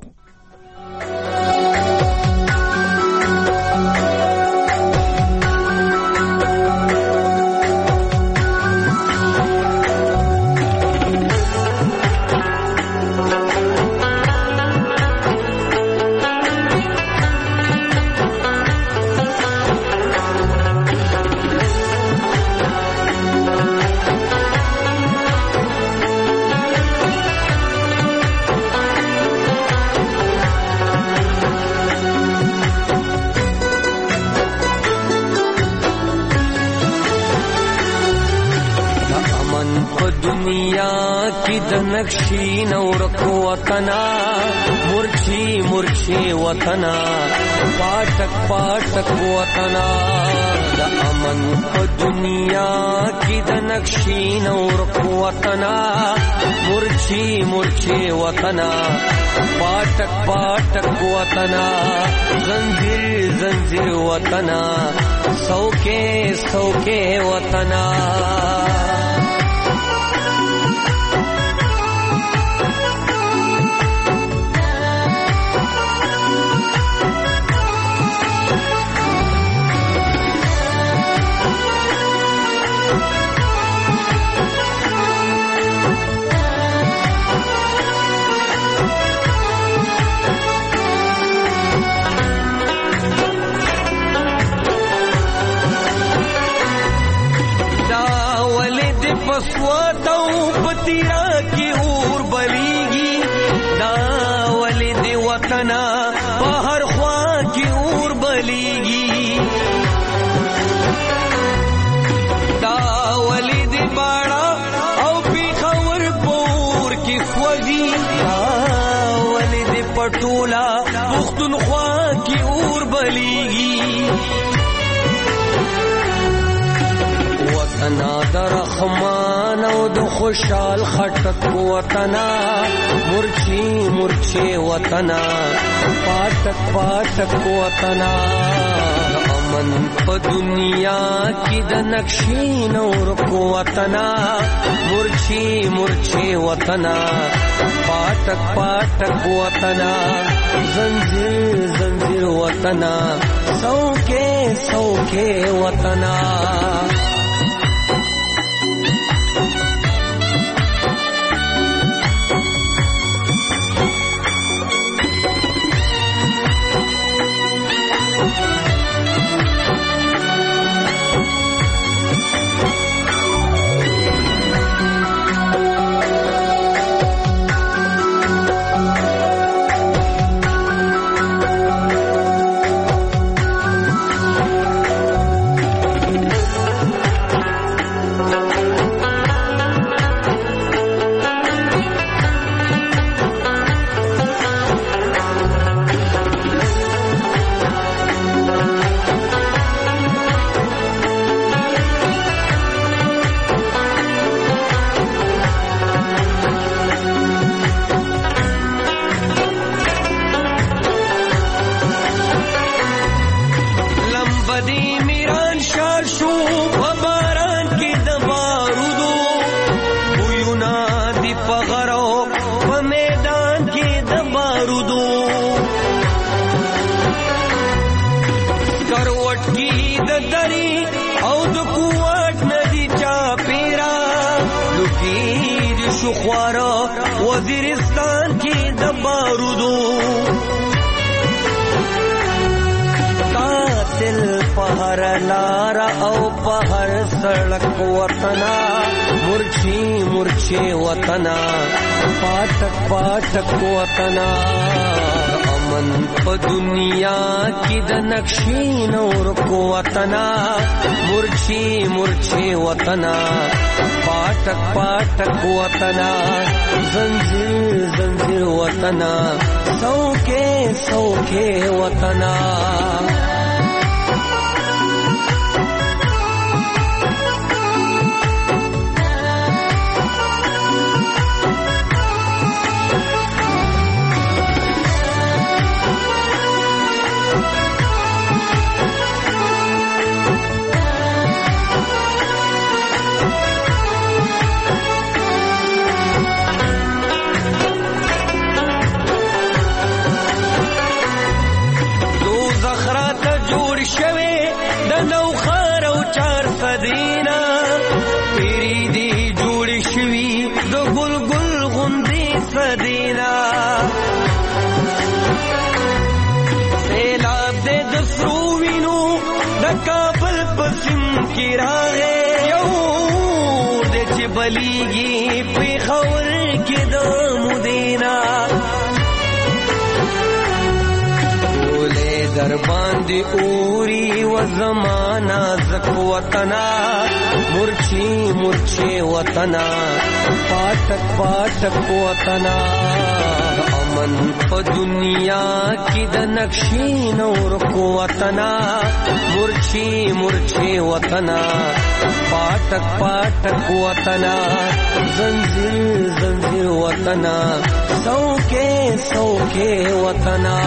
نقشی نورکو وطنا مرچی مرچی وطنا پاٹک پاٹک وطنا دا امن پا دنیا کی دا نقشی نورکو وطنا مرچی مرچی وطنا پاٹک پاٹک وطنا زنجیر زنجیر وطنا سوکے سوکے وطنا पसवतों पतिरा की उर बलीगी दावली दे वतना बाहर ख्वा की उर बलीगी दावली दे बाड़ा और पिखवर पोर की ख्वगी दावली दे पटोला पुख्तनख्वा की उर बलीगी वतना दर रखमान او د خوشحال خټک وطنا مرچی مرچی وطنا پاټک پاټک وطنا امن په دنیا کې د نقشې نور کو وطنا مرچی مرچی وطنا پاټک پاټک وطنا زنجیر زنجیر وطنا سوکے سوکے وطنا वजीरिस्तान की दबारूदो कातिल पहर लारा औ पहर सड़क वतना मुर्ची मुर्ची वतना पाटक पाटक वतना امن په دنیا کې د نقشې نور کو وطنا مرچی مرچی وطنا پاټک پاټک وطنا زنجیر زنجیر وطنا سوکے سوکے وطنا بلیگی پیخور کی دام دینا بولے در باندی اوری و زمانہ زک وطنا مرچی مرچی وطنا پاٹک پاٹک وطنا امن پا دنیا کی د نقشی نور کو وطنا مرچی مرچی وطنا پاٹک پاٹک وطنا زنجیر زنجیر وطنا سوکے سوکے وطنا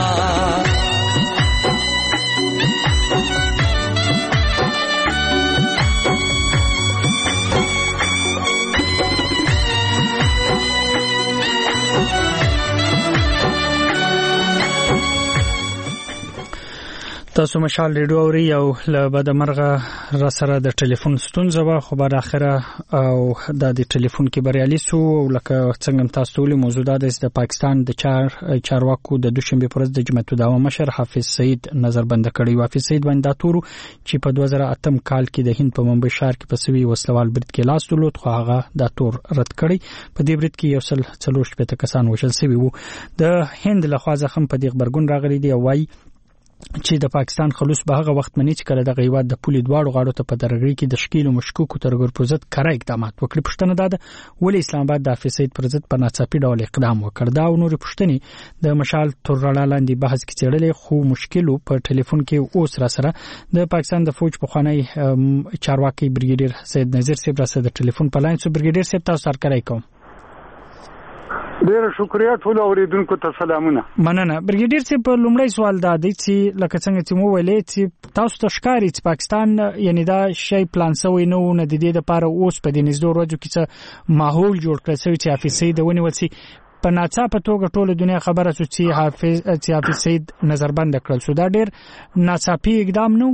تاسو مشال ریډیو اوري او له بده مرغه را سره د ټلیفون ستونزه وه خو بعد اخره او د ټلیفون کې بریالي سو لکه څنګه تاسو ولې موضوع ده د پاکستان د چارواکو د دوشنبه پر ورځ د جمعیت الدعوه مشر حافظ سعید نظر بند کړی و. حافظ سعید باندې تورو چې په 2008 کال کې د هند په ممبئی ښار کې په سوي وسلوال برید کې لاس درلود خو هغه د تور رد کړی. په دې برید کې یو سل 40 کسان وژل شوي وو. د هند له خوا ځخم په دې خبرګون راغلي دی او وايي چې د پاکستان خلوص به هغه وخت مني چې کله د غیوات د پولې دواړو غاړو ته په درګړي کې د شکیل او مشکوکو ترګر پر ضد کړه اقدامات وکړي. پښتنه ده ولې اسلام آباد د حافظ سعید پر ضد په ناڅاپي ډول اقدام وکړ. دا او نور پښتني د مشال تر رڼا لاندې بحث کې چړلې خو مشکلو په ټلیفون کې اوس را سره د پاکستان د فوج په خوانی چارواکي بریګیډیر سید نذیر صاحب را سره د ټلیفون په لاین سو. بریګیډیر صاحب تاسو سره کوي کوم ډیر شکریا ټول اوریدونکو ته سلامونه. مننه. بریګیډیر صاحب په لومړی سوال دا دی چې لکه څنګه چې مو ویلې چې تاسو ته ښکاري چې پاکستان یعنی دا شی پلان سوی نه و نه د دې لپاره اوس په دې نږدې ورځو کې څه ماحول جوړ کړی چې حافظ سعید ونیول شي په ناڅاپه توګه ټول دنیا خبره شو چې حافظ سعید نظربند کړل شو. دا ډیر ناڅاپي اقدام نه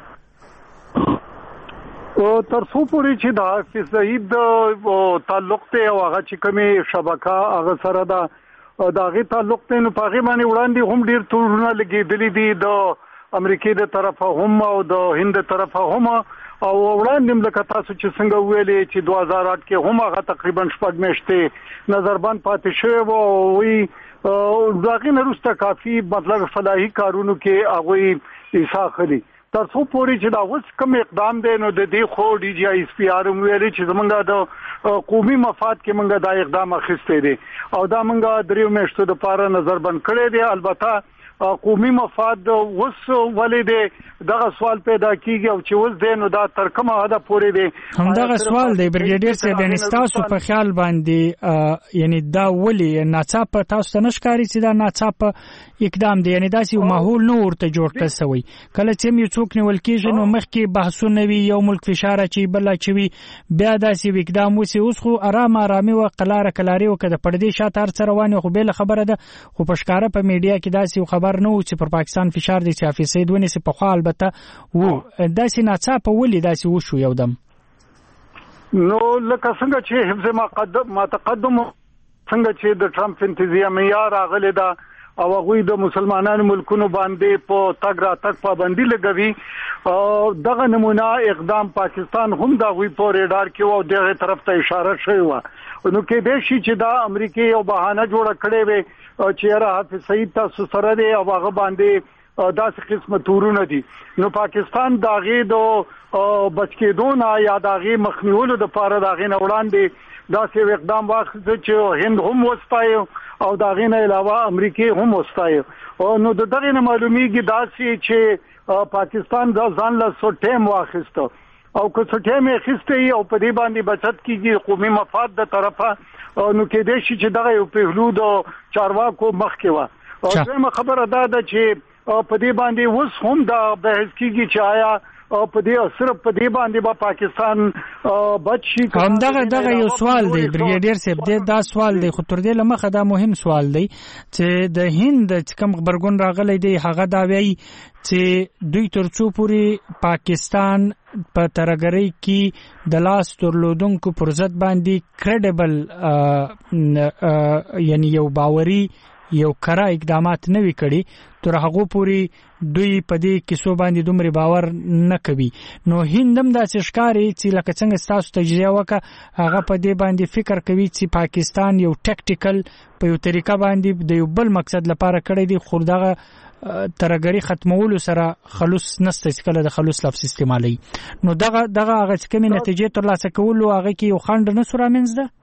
تر څو پورې چې د حافظ سعید تعلق ته او هغه چې کومه شبکه هغه سره دا هغه تعلق ته نو پاغي باندې وړاندې هم ډیر تورونه لګېدلې دي د امریکای د طرفه هم او د هند د طرفه هم او وړاندې لکه تاسو چې څنګه ویلې چې 2008 کې هم هغه تقریبا شپږ میاشتې نظربند پاتې شوی و وی ځکه نه روسته کافي مطلب فلاحي کارونو کې هغه ایسا خلی تر څو پورې چې دا اوس کوم اقدام دی نو د دې خو ډي جی اس پی آر ویلي چې زمونږ د قومي مفاد کې مونږ دا اقدام اخیسته دي او دا مونږ دریو میاشتو د پاره نظر بند کړی دی. البته قومي مفاد وس ولې دی دغه سوال پیدا کیږي او چې وس دی نو دا تر کومه حد پورې دی هم دغه سوال دی. بریګیډیر صاحب تاسو په خیال باندې یعنی دا ولې ناڅاپه تاسو ته نشکاري چې دا ناڅاپه اقدام دی یعنی داسې یو ماحول نو ورته جوړ کړی شوی کله چې یو څوک نیول کېږي نو مخکې بحثونه وي یو ملک فشار چې بل چې وي بیا داسې اقدام وسی اوس خو آرامي او قلاره کلاري او کده پردي شاته هر څه روانه خو بل خبره ده خو پښکاره په میډیا کې داسې خبر نه و چې پر پاکستان فشار دي چې حافظ سعید ونی سي په خو البته وو داسې ناڅاپه ولې داسې وشو یو دم نو لکه څنګه چې حفظ ما تقدم څنګه چې د ټرمپ انتظامیه راغله دا او هغه د مسلمانانو ملکونو باندې په تګ را تک پابندي لګوي. دغه نمونه اقدام پاکستان هم دا وی په ریډار کې او دغه طرف ته اشاره شوی و. نو کې د شي چې دا امریکای یو بهانه جوړ کړي وي چې را حافظ سعید تاسو سره دی او هغه باندې داسې قسمه تورونه دي. نو پاکستان داغه دو بچکیدونه یا داغه مخنیولو د پاره داغه نه وړاندې داسې اقدام واخیست چې هند هم وستایو او داغه نه علاوه امریکای هم وستایو. نو دغه نه معلومیږي داسې چې پاکستان دا ځان له سټیم واخیست او که سټیم یې خسته او په دې باندې بچت کیږي قومي مفاد د طرفه. نو کې د شي چې دغه یو پهلو د چارواکو مخ کې و. او خبره ده چې په دې باندې اوس هم دا بحث کیږي چې آیا په دې صرف په دې باندې با پاکستان بچي. هم دغه یو سوال دی بریګیډیر صاحب، دا سوال دی خو تر دې لمخه دا مهم سوال دی چې د هند کوم خبرګون راغلی دی هغه دا وایي چې دوی ترڅو پورې پاکستان په ترګری کې د لاس درلودونکو پر ضد باندې کریډیبل یعنی یو باوري یو کرا اقدامات نه وی کړي تر هغه پوری دوی په دې کیسو باندې دومره باور نه کوي. نو هندم دا ښکاری چې لکه څنګه تاسو تجربه وکړه هغه په دې باندې فکر کوي چې پاکستان یو ټیکټیکل په یو طریقه باندې د یو بل مقصد لپاره کړی دی خو دغه ترګری ختمولو سره خلوص نسته چې کله د خلوص لفظ استعمالي. نو دغه هغه کومې نتیجې تر لاسه کولو هغه کې یو خند نه سره منځ ده.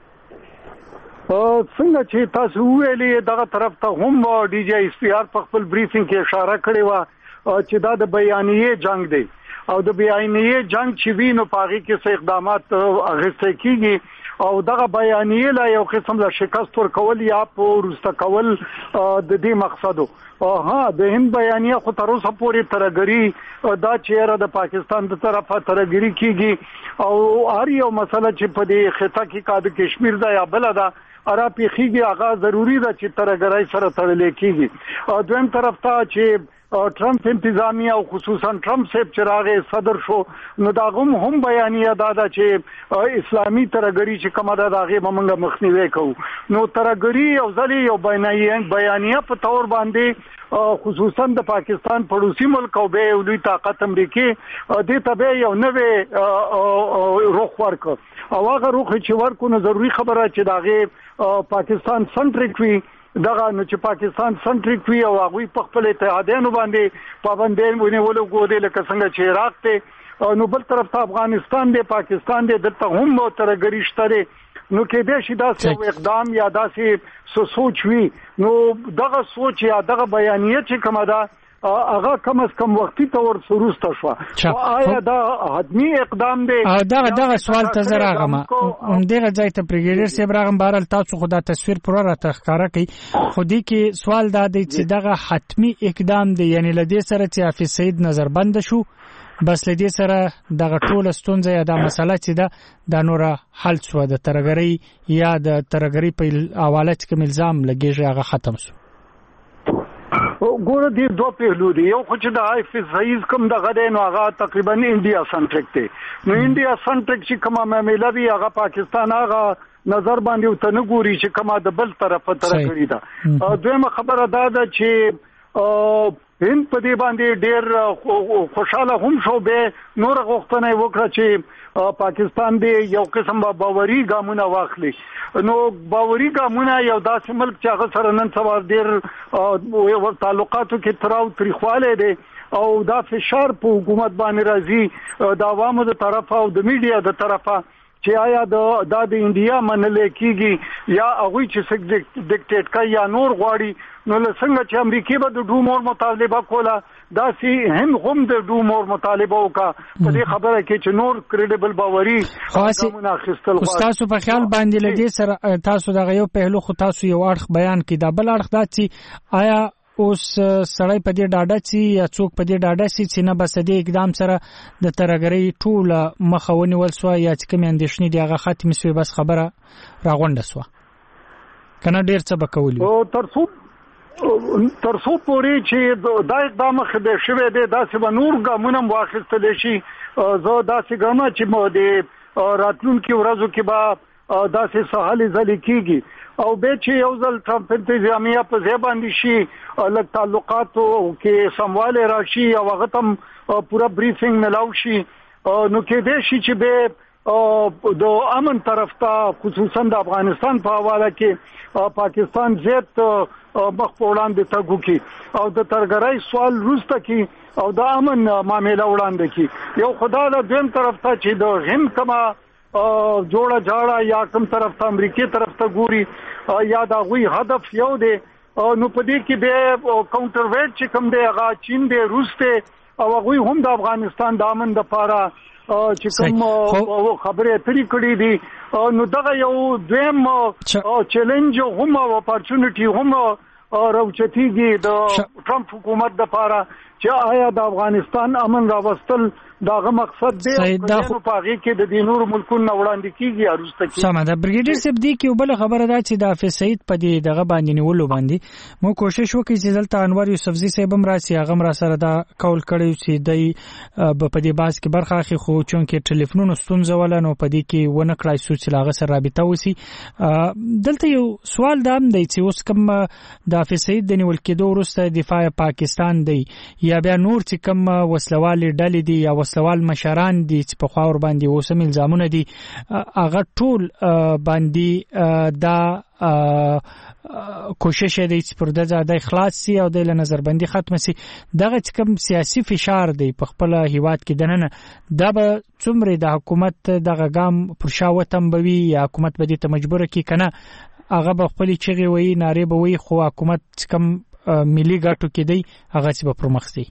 څنګه چې تاسو ویلې دغه طرف ته هم ډي جی اس پی آر په خپل بریفینګ کې اشاره کړې و چې دا د بیانیه جنگ دی او د بیانیه جنگ چې وینو پاغي کې څه اقدامات اغسته کیږي او دغه بیانیه لا یو قسم له شکست ورکول یا پورسته کول د دې مقصدو. د هند بیانیه خو تر اوسه پورې ترګری دا چیرې د پاکستان د طرفه ترګری کیږي او هر یو مسله چې په دې خطه کې کا د کشمیر دا یا بل دا ارا پیخیږي هغه ضروری ده چې ترګرای سره تړلې کیږي. دویم طرف ته چې ټرمپ انتظامیه او خصوصا ټرمپ صاحب چې راغی صدر شو نو دا هم بیانیه ده چې اسلامي ترګری چې کومه ده داغه موږ مخنیوي کوو. نو ترګری او ځلې یو بیانیه په تور باندې خصوصا د پاکستان پړوسی ملک او به لوی طاقت امریکای د تبع یو نوې روخ ورک او هغه روخ چې ورکو نو ضروری خبره چې داغه پاکستان سنټریک وي دغه نو چې پاکستان سنټریک وي او هغه په خپل اتحادیانو باندې پابندۍ ونیول غوډه لکه څنګه چې عراق ته نو بل طرف ته افغانستان دی پاکستان دی دلته هم ترګری شته. نو کې د شي داسې اقدام یا داسې سوچ وي نو دغه سوچ یا دغه بیانیه چې کومه ده هغه کم از کم وختي تور سروسته شو. آیا دا حتمی اقدام دی؟ دغه سوال ته زراغم همدغه ځای ته بریګیډیر صاحب راغم بهرال تاسو خو دا تصویر پوره راته ښکارا کوي خو دې کې سوال دا دی چې دغه حتمی اقدام دی یعنی لدې سره چې حافظ سعید نظر بند شو بس لدې سره دغه ټول ستونزه یا د مسله چې دا نور حل شو د ترګری یا د ترګری په حواله کې الزام لګیږي هغه ختم شو. ګوره دې دوه پهلو دي. یو خو چې د حافظ سعید کوم دغه دی نو هغه تقریبا انډیا سنټریک دی. نو انډیا سنټریک چې کومه معاملې وی هغه پاکستان هغه نظر باندې وته نه ګوري چې کومه د بل طرفه ترګری ده. دویمه خبره ده چې هند په دې باندې ډېر خوشاله هم شو به نور غوښتنه وکړه چې پاکستان دې یو قسم باوري ګامونه واخلي. نو باوري ګامونه یو داسې ملک چې هغه سره نن سبا ډېر تعلقاتو کې تراو تریخواله دي او دا فشار په حکومت باندې راځي د عوامو د طرفه او د میډیا د طرفه چې آیا د انډیا منل کیږي یا هغه چې ډیکټیټ کوي یا نور غواړي. نو څنګه چې امریکای به د ډومور مطالبه کوله دا سي هم د ډومور مطالبه وکا په دې خبره کې چې نور کریډیبل باوري قانون اخیستل غواړي. تاسو په خیال باندې لدې سره تاسو دغه یو پهلو خو تاسو یو اړخ بیان کړي دا بل اړخ دا چې آیا اوس سړی په دې ډاډه چې یا څوک په دې ډاډه چې نه بس دې اقدام سره د ترګری ټول مخاوني ولسو یا چې کوم اندېښنې دی هغه ختم شوی بس خبره راغونډه سو کنه ډیر څه بکولي او ترڅو پورې چې دا اقدام خبر شوی دی داسې به نور ګامونه واخیستل شي. زه داسې ګامه چې د راتلونکي ورځو کې به داسې سهالي ځلې کیږي او به چې یو ځل ټرمپ انتظامیه په ځای باندې شي لږ تعلقاتو کې سمواله راشي او هغه تم پورا بریفینګ ملاو شي نو کې دې شي چې به د امن طرف ته خصوصا د افغانستان په حواله کې پاکستان زیات مخ په وړاندې تګو کې او د ترګرای سوال روسته کې او د امن معاملې وړاندې کې یو خدای له دیم طرف ته چې د هند کما جوړه جاړه یا کوم طرف ته امریکای طرف ته ګوري یا دا غوي هدف یو دی نو په دې کې به کاونټر ویټ چې کوم دی هغه چین دی روس دی او غوي هم د افغانستان د امن لپاره چې کوم خبره اترې کړې دي نو دغه یو دویم چیلنج هم او اپورچونټي هم راوچتيږي د ټرمپ حکومت لپاره چې آیا د افغانستان امن راوستل داغه مقصد دی او په هغه کې د دینور ملکونو وړاندې کیږي ارسته کی سمه ده برګیډر صاحب دی کې بل خبره ده چې د حافظ سعید په دغه باندې نیولو باندې مو کوشش وکړي چې دلته انور یوسفزي صاحب هم راسي هغه را سره دا کول کړی چې د په دې باز کې برخه اخی خو چونکه ټلیفونونو ستونزه ولنو په دې کې ونه کړای سو چې لاغه سره رابطه وسی دلته یو سوال دام دی چې اوس کوم د حافظ سعید د نیول کېدو وروسته دفاع پاکستان دی یا بیا نور چې کوم وسلوال ډلې دي یا وسلوال مشران دي چې په خاور باندې اوسم الزامونه دي هغه ټول باندې دا کوشش دی چې پر د اخلاص سي او د نظربندي ختم سي دغه کوم سیاسي فشار دی په خپل هیواد کې دننه دا به څومره د حکومت دغه ګام پر شاوتم بوي یا حکومت به دې ته مجبور کی کنه هغه به خپل چغي وي ناره به وي خو حکومت کوم ملي ګټو کې دی هغه چې په پرمختي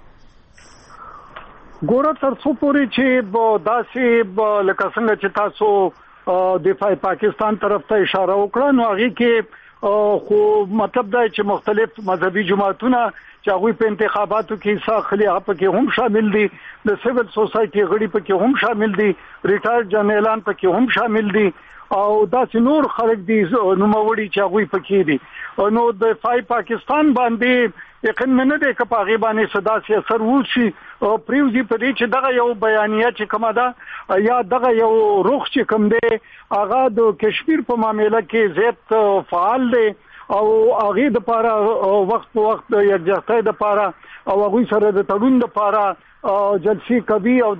ګوره تر څو پورې چې داسې لکه څنګه چې تاسو دفاع پاکستان طرف ته اشاره وکړه نو هغه کې خو مطلب دا چې مختلف مذهبي جماعتونه چې هغه په انتخاباتو کې ساخلي اپ کې هم شامل دي د سیول سوسايټي غړي په کې هم شامل دي ریټایر جنرالان په کې هم شامل دي او دا نور خلک دي نوموړي چې هغه په کې دي نو د دفاع پاکستان باندې یقین منه ده چې په غیبانه صدا سي اثر وشي او پریوزي په دې چې دغه یو بیانیه چې کومه ده یا دغه یو روخ چې کوم دی هغه د کشمیر په معاملې کې زیات فعال دی او هغه د لپاره وخت په وخت یکجهتۍ د لپاره او هغه سره د تړون د لپاره جلسي کوي او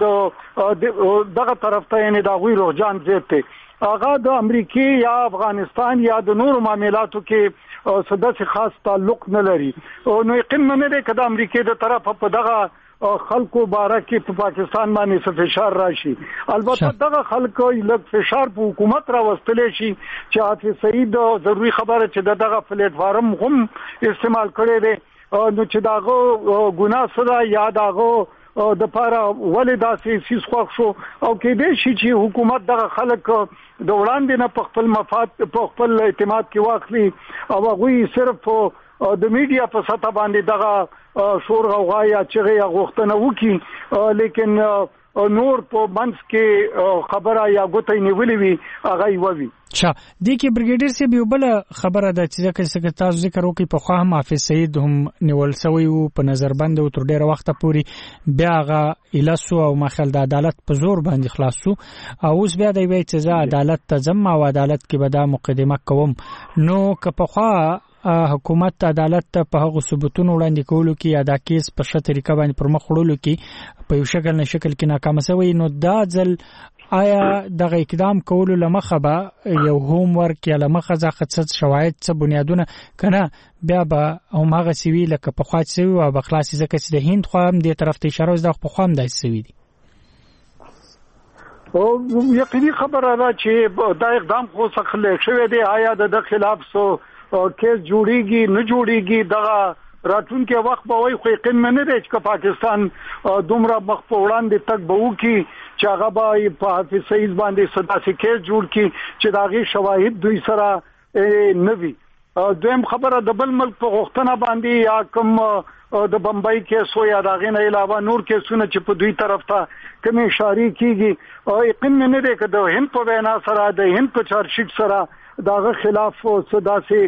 دغه طرف ته یعنی دا غوي رجحان زیات دی هغه د امریکای یا افغانستان یا د نور معاملاتو کې سداسي خاص تعلق نه لري نو یقین نه دی چې د امریکای د طرف په دغه خلکو باره کې په پاکستان باندې فشار راشي البته دغه خلکو لږ فشار په حکومت راوستل شي چې حافظ سعید ضروري خبره چې دغه پلیټ فارم هم استعمال کړي دي نو چې داغه ګناه صدا یا داغه د پاره ولې داسې سیس خوښ شو او کې دې شي چې حکومت دغه خلک د وړاندې نه په خپل مفاد په خپل اعتماد کې واخلي او هغه صرف د میډیا په سطح باندې دغه شور غوغا یا چغې غوښتنه وکي لیکن نور په منځ کې خبره یا ګوتې نیولې وي هغه وي چا د کې برګیډر سی به بل خبره ده چې تاسو ذکر وکي په خو هم حافظ سعید هم نیول شوی او په نظر بند او تر ډیره وخت پورې بیا غا الاسو او مخل د عدالت په زور باندې خلاصو او اوس بیا دی وی چې عدالت ته ځم او عدالت کې به دا مقدمه کوم نو که په خو حکومت عدالت ته په هغه ثبوتونو وړاندې کولو کې یا دا کیس په ښه طریقه باندې پر مخ وړلو کې په یو شکل نه شکل کې ناکام شوی نو دا ځل آیا دغه اقدام کولو لمخه به یو هوم ورک یا لمخه ځخصت شواهد څه بنیادونه کنه بیا به هم هغه سوي لکه په خاص سوي او بخلاصي ځکه چې د هند خو هم د طرف ته اشاره د خو هم دای سوي دي او یقیني خبره ده چې دا اقدام خو څخه شوی دی آیا د خلاف سو کیس جوړیږي نه جوړیږي دغه راتلونکي وخت به وي خو یقین نه لري چې پاکستان دومره مخ په وړاندې تک به وکي چې هغه به په حافظ سعید باندې صداسي کیس جوړ کی چې داغي شواهد دوی سره نه وي دویم خبره د بل ملک په غوښتنه باندې یا کوم د بمبئی کې سو یا داغې نه علاوه نور کیسونه چې په دوی طرف ته کوم اشاره کیږي او یقین نه لري چې د هند په وینا سره د هند په چارشیټ سره داغه خلاف صداسي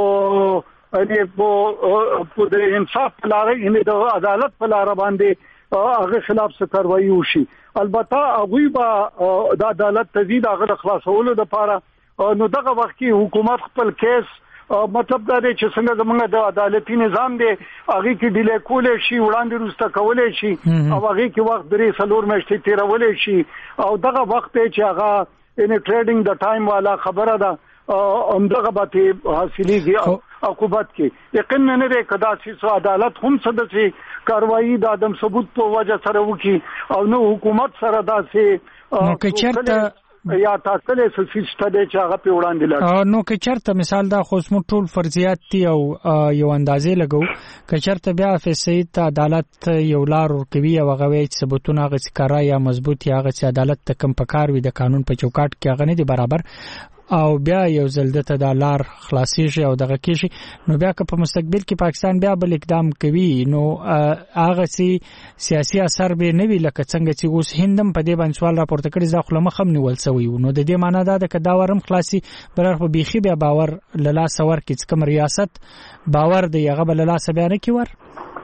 په د انصاف لاره یعنی د عدالت په لاره باندې هغه خلاف څه کاروایی وشي. البته هغه به د عدالت تزید هغه خلاصولو لپاره نو دغه وخت کې حکومت خپل کیس مطلب دا دی چې څنګه زمونږ د عدالتي نظام دی هغه کې ډیلی کولای شي وړاندې روسته کولای شي او هغه کې وخت 3-4 میاشتې تیرولای شي او دغه وخت چې هغه ان ټریډینګ د ټایم والا خبره ده همدغه به حاصلېږي عقوبت کې یقینا نه دی کدا چې عدالت هم څه کاروایی د عدم ثبوت په وجه سره وکي او نو حکومت سره داسې نو که چرته یا تاسلې سسټه د چاغه په وړاندې لګ نو که چرته مثال دا خو سم ټول فرضیات دي او یو اندازې لګو که چرته بیا فیصد عدالت یو لار کوي او غوي ثبوتونه غسکارا یا مضبوط یا غس عدالت ته کم پکار وي د قانون په چوکاټ کې غنه دي برابر او بیا یو زلدته د لار خلاصيږي او دغه کېږي نو بیا که په مستقبل کې پاکستان بیا بل اقدام کوي نو هغه سیاسي اثر به نه وی لکه څنګه چې اوس هندم په دې باندې سوال راپورته کړی ځکه خلک مخم نیول سوی نو د دې معنی دا د کداورم خلاصي برخ په بيخي بیا باور لاله سور کې کوم ریاست باور دی هغه بل لاله بیا نه کیور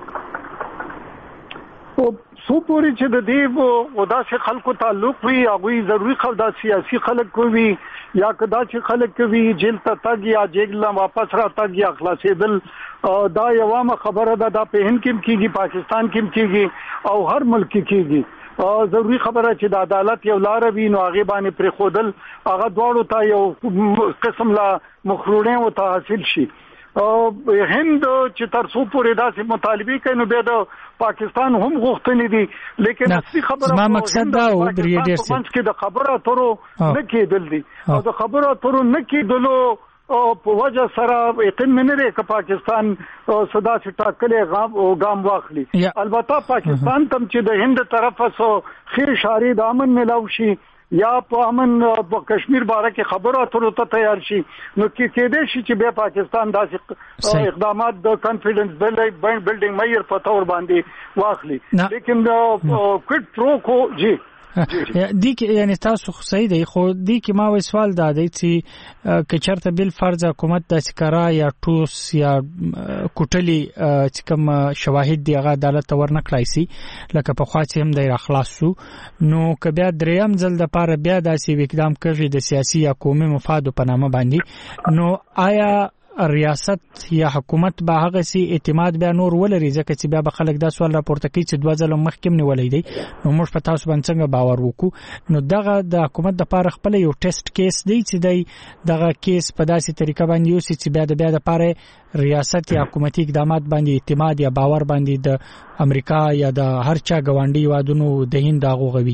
سو پوری چې د دې او داسې خلکو تعلق وي هغه ضروري خلک د سیاسي خلک کوي یا کدا چې خلک کوي جیل ته تګ یا جیل لا واپس را تګ یا خلاصېدل دا یوامه خبره ده د په هند کې کیږي پاکستان کې کیږي او هر ملک کې کیږي ضروري خبره چې د عدالت یو لار وي نو هغه باندې پر خودل هغه دواړو ته یو قسم لا مخرونه او ته حاصل شي هند چې تر څو پورې داسې مطالبه کوي نو به د پاکستان هم غوښتنې دي لیکن اصلي خبره ما مقصد دا و بریډر سي چې د خبره اترو نه کېدل دي او د خبره اترو نه کېدلو په وجه سره یقین نه لري چې پاکستان صدا ټاکلې غام واخلي البته پاکستان تم چې د هند طرفه سو خیر شاري د امن ملاوي شي یا په امن په کشمیر باره کې خبره اترو ته تیار شي نو کې کېدې شي چې به پاکستان داسې اقدامات د کانفیډنس بلډینګ مېر په تور باندې واخلي لیکن کوټ پرو کو جی دی کې یعنی تاسو صحیح دی خو دی کې ما وې سوال دا دی چې کچرته بل فرض حکومت د سکرا یا ټوس یا کوټلی چې کوم شواهد دی هغه عدالت ورنکړای سي لکه په خاص هم د اخلاصو نو کبه دریم ځل د پاره بیا داسې اقدام کوي د سیاسي یا قومي مفاد په نامه باندې نو آیا ریاست یا حکومت به هغه سي اعتماد بیا نور ولري ځکه چې بیا به خلک دا سوال راپورته کوي چې 2 ځله مخکې نه ولې دی نو موږ په تاسو باندې څنګه باور وکړو نو دغه د حکومت د پاره خپل یو ټیسټ کیس دی چې دی دغه کیس په داسې طریقه باندې یو چې بیا د پاره ریاست یا حکومتي اقدامات باندې اعتماد یا باور باندې د امریکا یا د هر چا غونډي وادونو د هند دغه غوي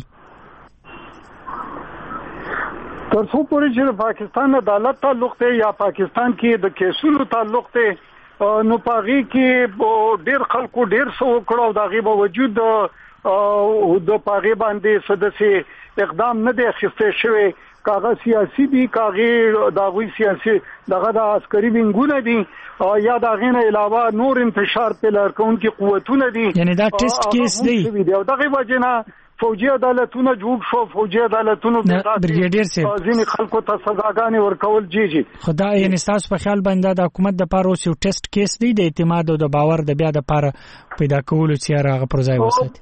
تر څو پورې چې پاکستان عدالت تعلق ته یا پاکستان کې د کیسونو تعلق ته نو پاغي کې ډېر خلکو ډېر څه وکړو د غیبه وجود د پاغي باندې سدسي اقدام نه دی اخیسته شوی کاغذ سیاسي دي کاغذ داوی سیاسي دغه د عسکري وینګونه دي یا دا غینه علاوه نور انتشار په لارکون کې قوتونه دي یعنی دا ټیسټ کیس دی او دغه وجنه فوجي عدالتونه جوړ شو فوجي عدالتونه بریګیډر سي ځینې خلکو ته سزاګانې ورکول جی خدای یعنی تاسو په خیال باندې د حکومت د پاره اوس یو ټیسټ کیس دی د اعتماد او د باور د بیا د پاره پیدا کولو چې هغه پر ځای وساتي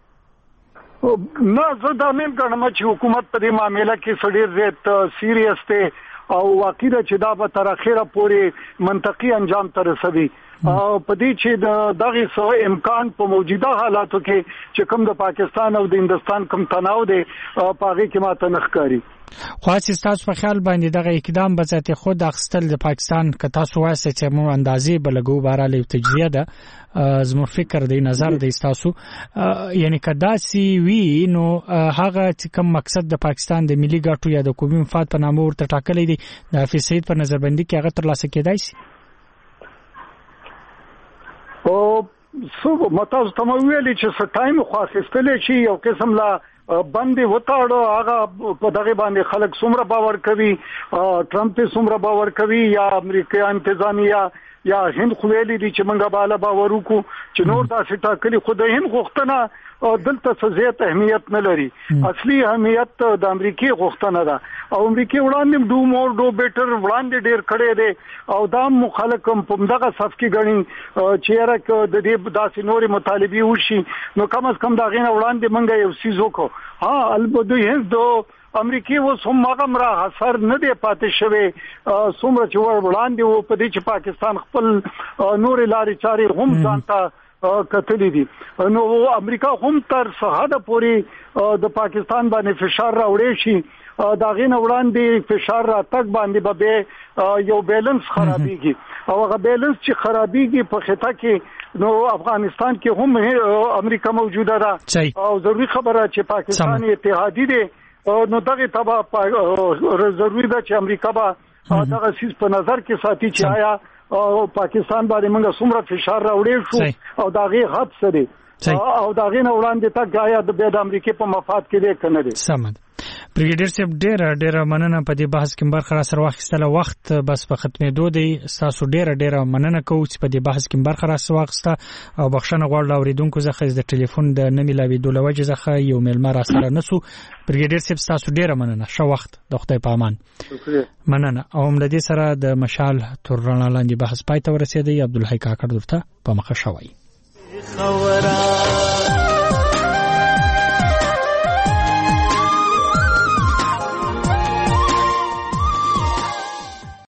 نه زه دا مې ګڼم چې حکومت په دې معاملې کې ډېر زیات سیریس دی او واقعي چې دا به تر اخره پورې منطقي انجام ته رسوي او په دې چې دغه سو امکان په موجوده حالاتو کې چې کوم د پاکستان او د هندستان کوم تناو دی پاغي کې ماته نخکاری خاص تاسو په خیال باندې دغه اقدام به ذات خود اخستل د پاکستان که تاسو واسه چې مو اندازې بلګو بارالې تجزیه ده زمو فکر دی نظر دی تاسو یعنی کدا سی وی نو هغه چې کوم مقصد د پاکستان د ملي ګټو یا د قومي مفاد په نامه ورته ټاکلې دي د حافظ سید په نظربندي کې هغه تر لاسه کېدای شي او سو متاسو ته ویلي چې څه ټایم خو اخیستل شي یو قسم لا باندې وتاړو هغه په دغه باندې خلک څومره باور کوي ټرمپ څومره باور کوي یا امریکا انتظامیه یا هند خو ویلي دي چې موږ بالا باور وکړو چې نور دا ټاکلي خو د هند غوښتنه دلته څه زیات اهمیت نه لري. اصلي اهمیت د امریکای غوښتنه ده او امریکای وړاندې ډو مور ډو بیټر وړاندې ډیر کړي دي او دا مخالف په دغه صف کې غني چې راک د دې داسې نوري مطالبه وشي نو کم از کم دا غینه وړاندې منګه یو سیزو کو البته هیڅ دو امریکای و سمغه مرا اثر نه دی پاتې شوی څومره چې وړاندې و په دې چې پاکستان خپل نور لارې چاري هم ځانته کتلې دي نو امریکا هم تر سحاده پوری د پاکستان باندې فشار راوړي شي دا غینه وړاندې فشار را تک باندې به یو بیلنس خرابېږي او هغه بیلنس چې خرابېږي په خطه کې نو افغانستان کې هم امریکا موجوده ده او ضروري خبره چې پاکستان اتحادی دی نو دغه تبا ضروري ده چې امریکا به دغه سیس په نظر کې ساتي چې آیا پاکستان باندې موږ څومره فشار راوړي شو او دغه حد سره او دا غینه وړاندې تک آیا د امریکای په مفاد کې دی کنه دی. سمد بریګیډر صاحب ډېر مننه په دې بحث کې برخه را سره واخیستله وخت بس په ختمېدو دی تاسو ډېر مننه کوو چې په دې بحث کې برخه را سره واخیسته او بخښنه غواړم اوریدونکو څخه د ټلیفون د نه ملاوېدو له وجې څخه یو میلمه را سره نسو. بریګیډر صاحب تاسو ډېر مننه ښه وخت د خدای په امان مننه او هم د دې سره د مشال تر رڼا لاندې بحث پای ته ورسېدی. عبدالحی کاکړ درته په مخه شوی خبره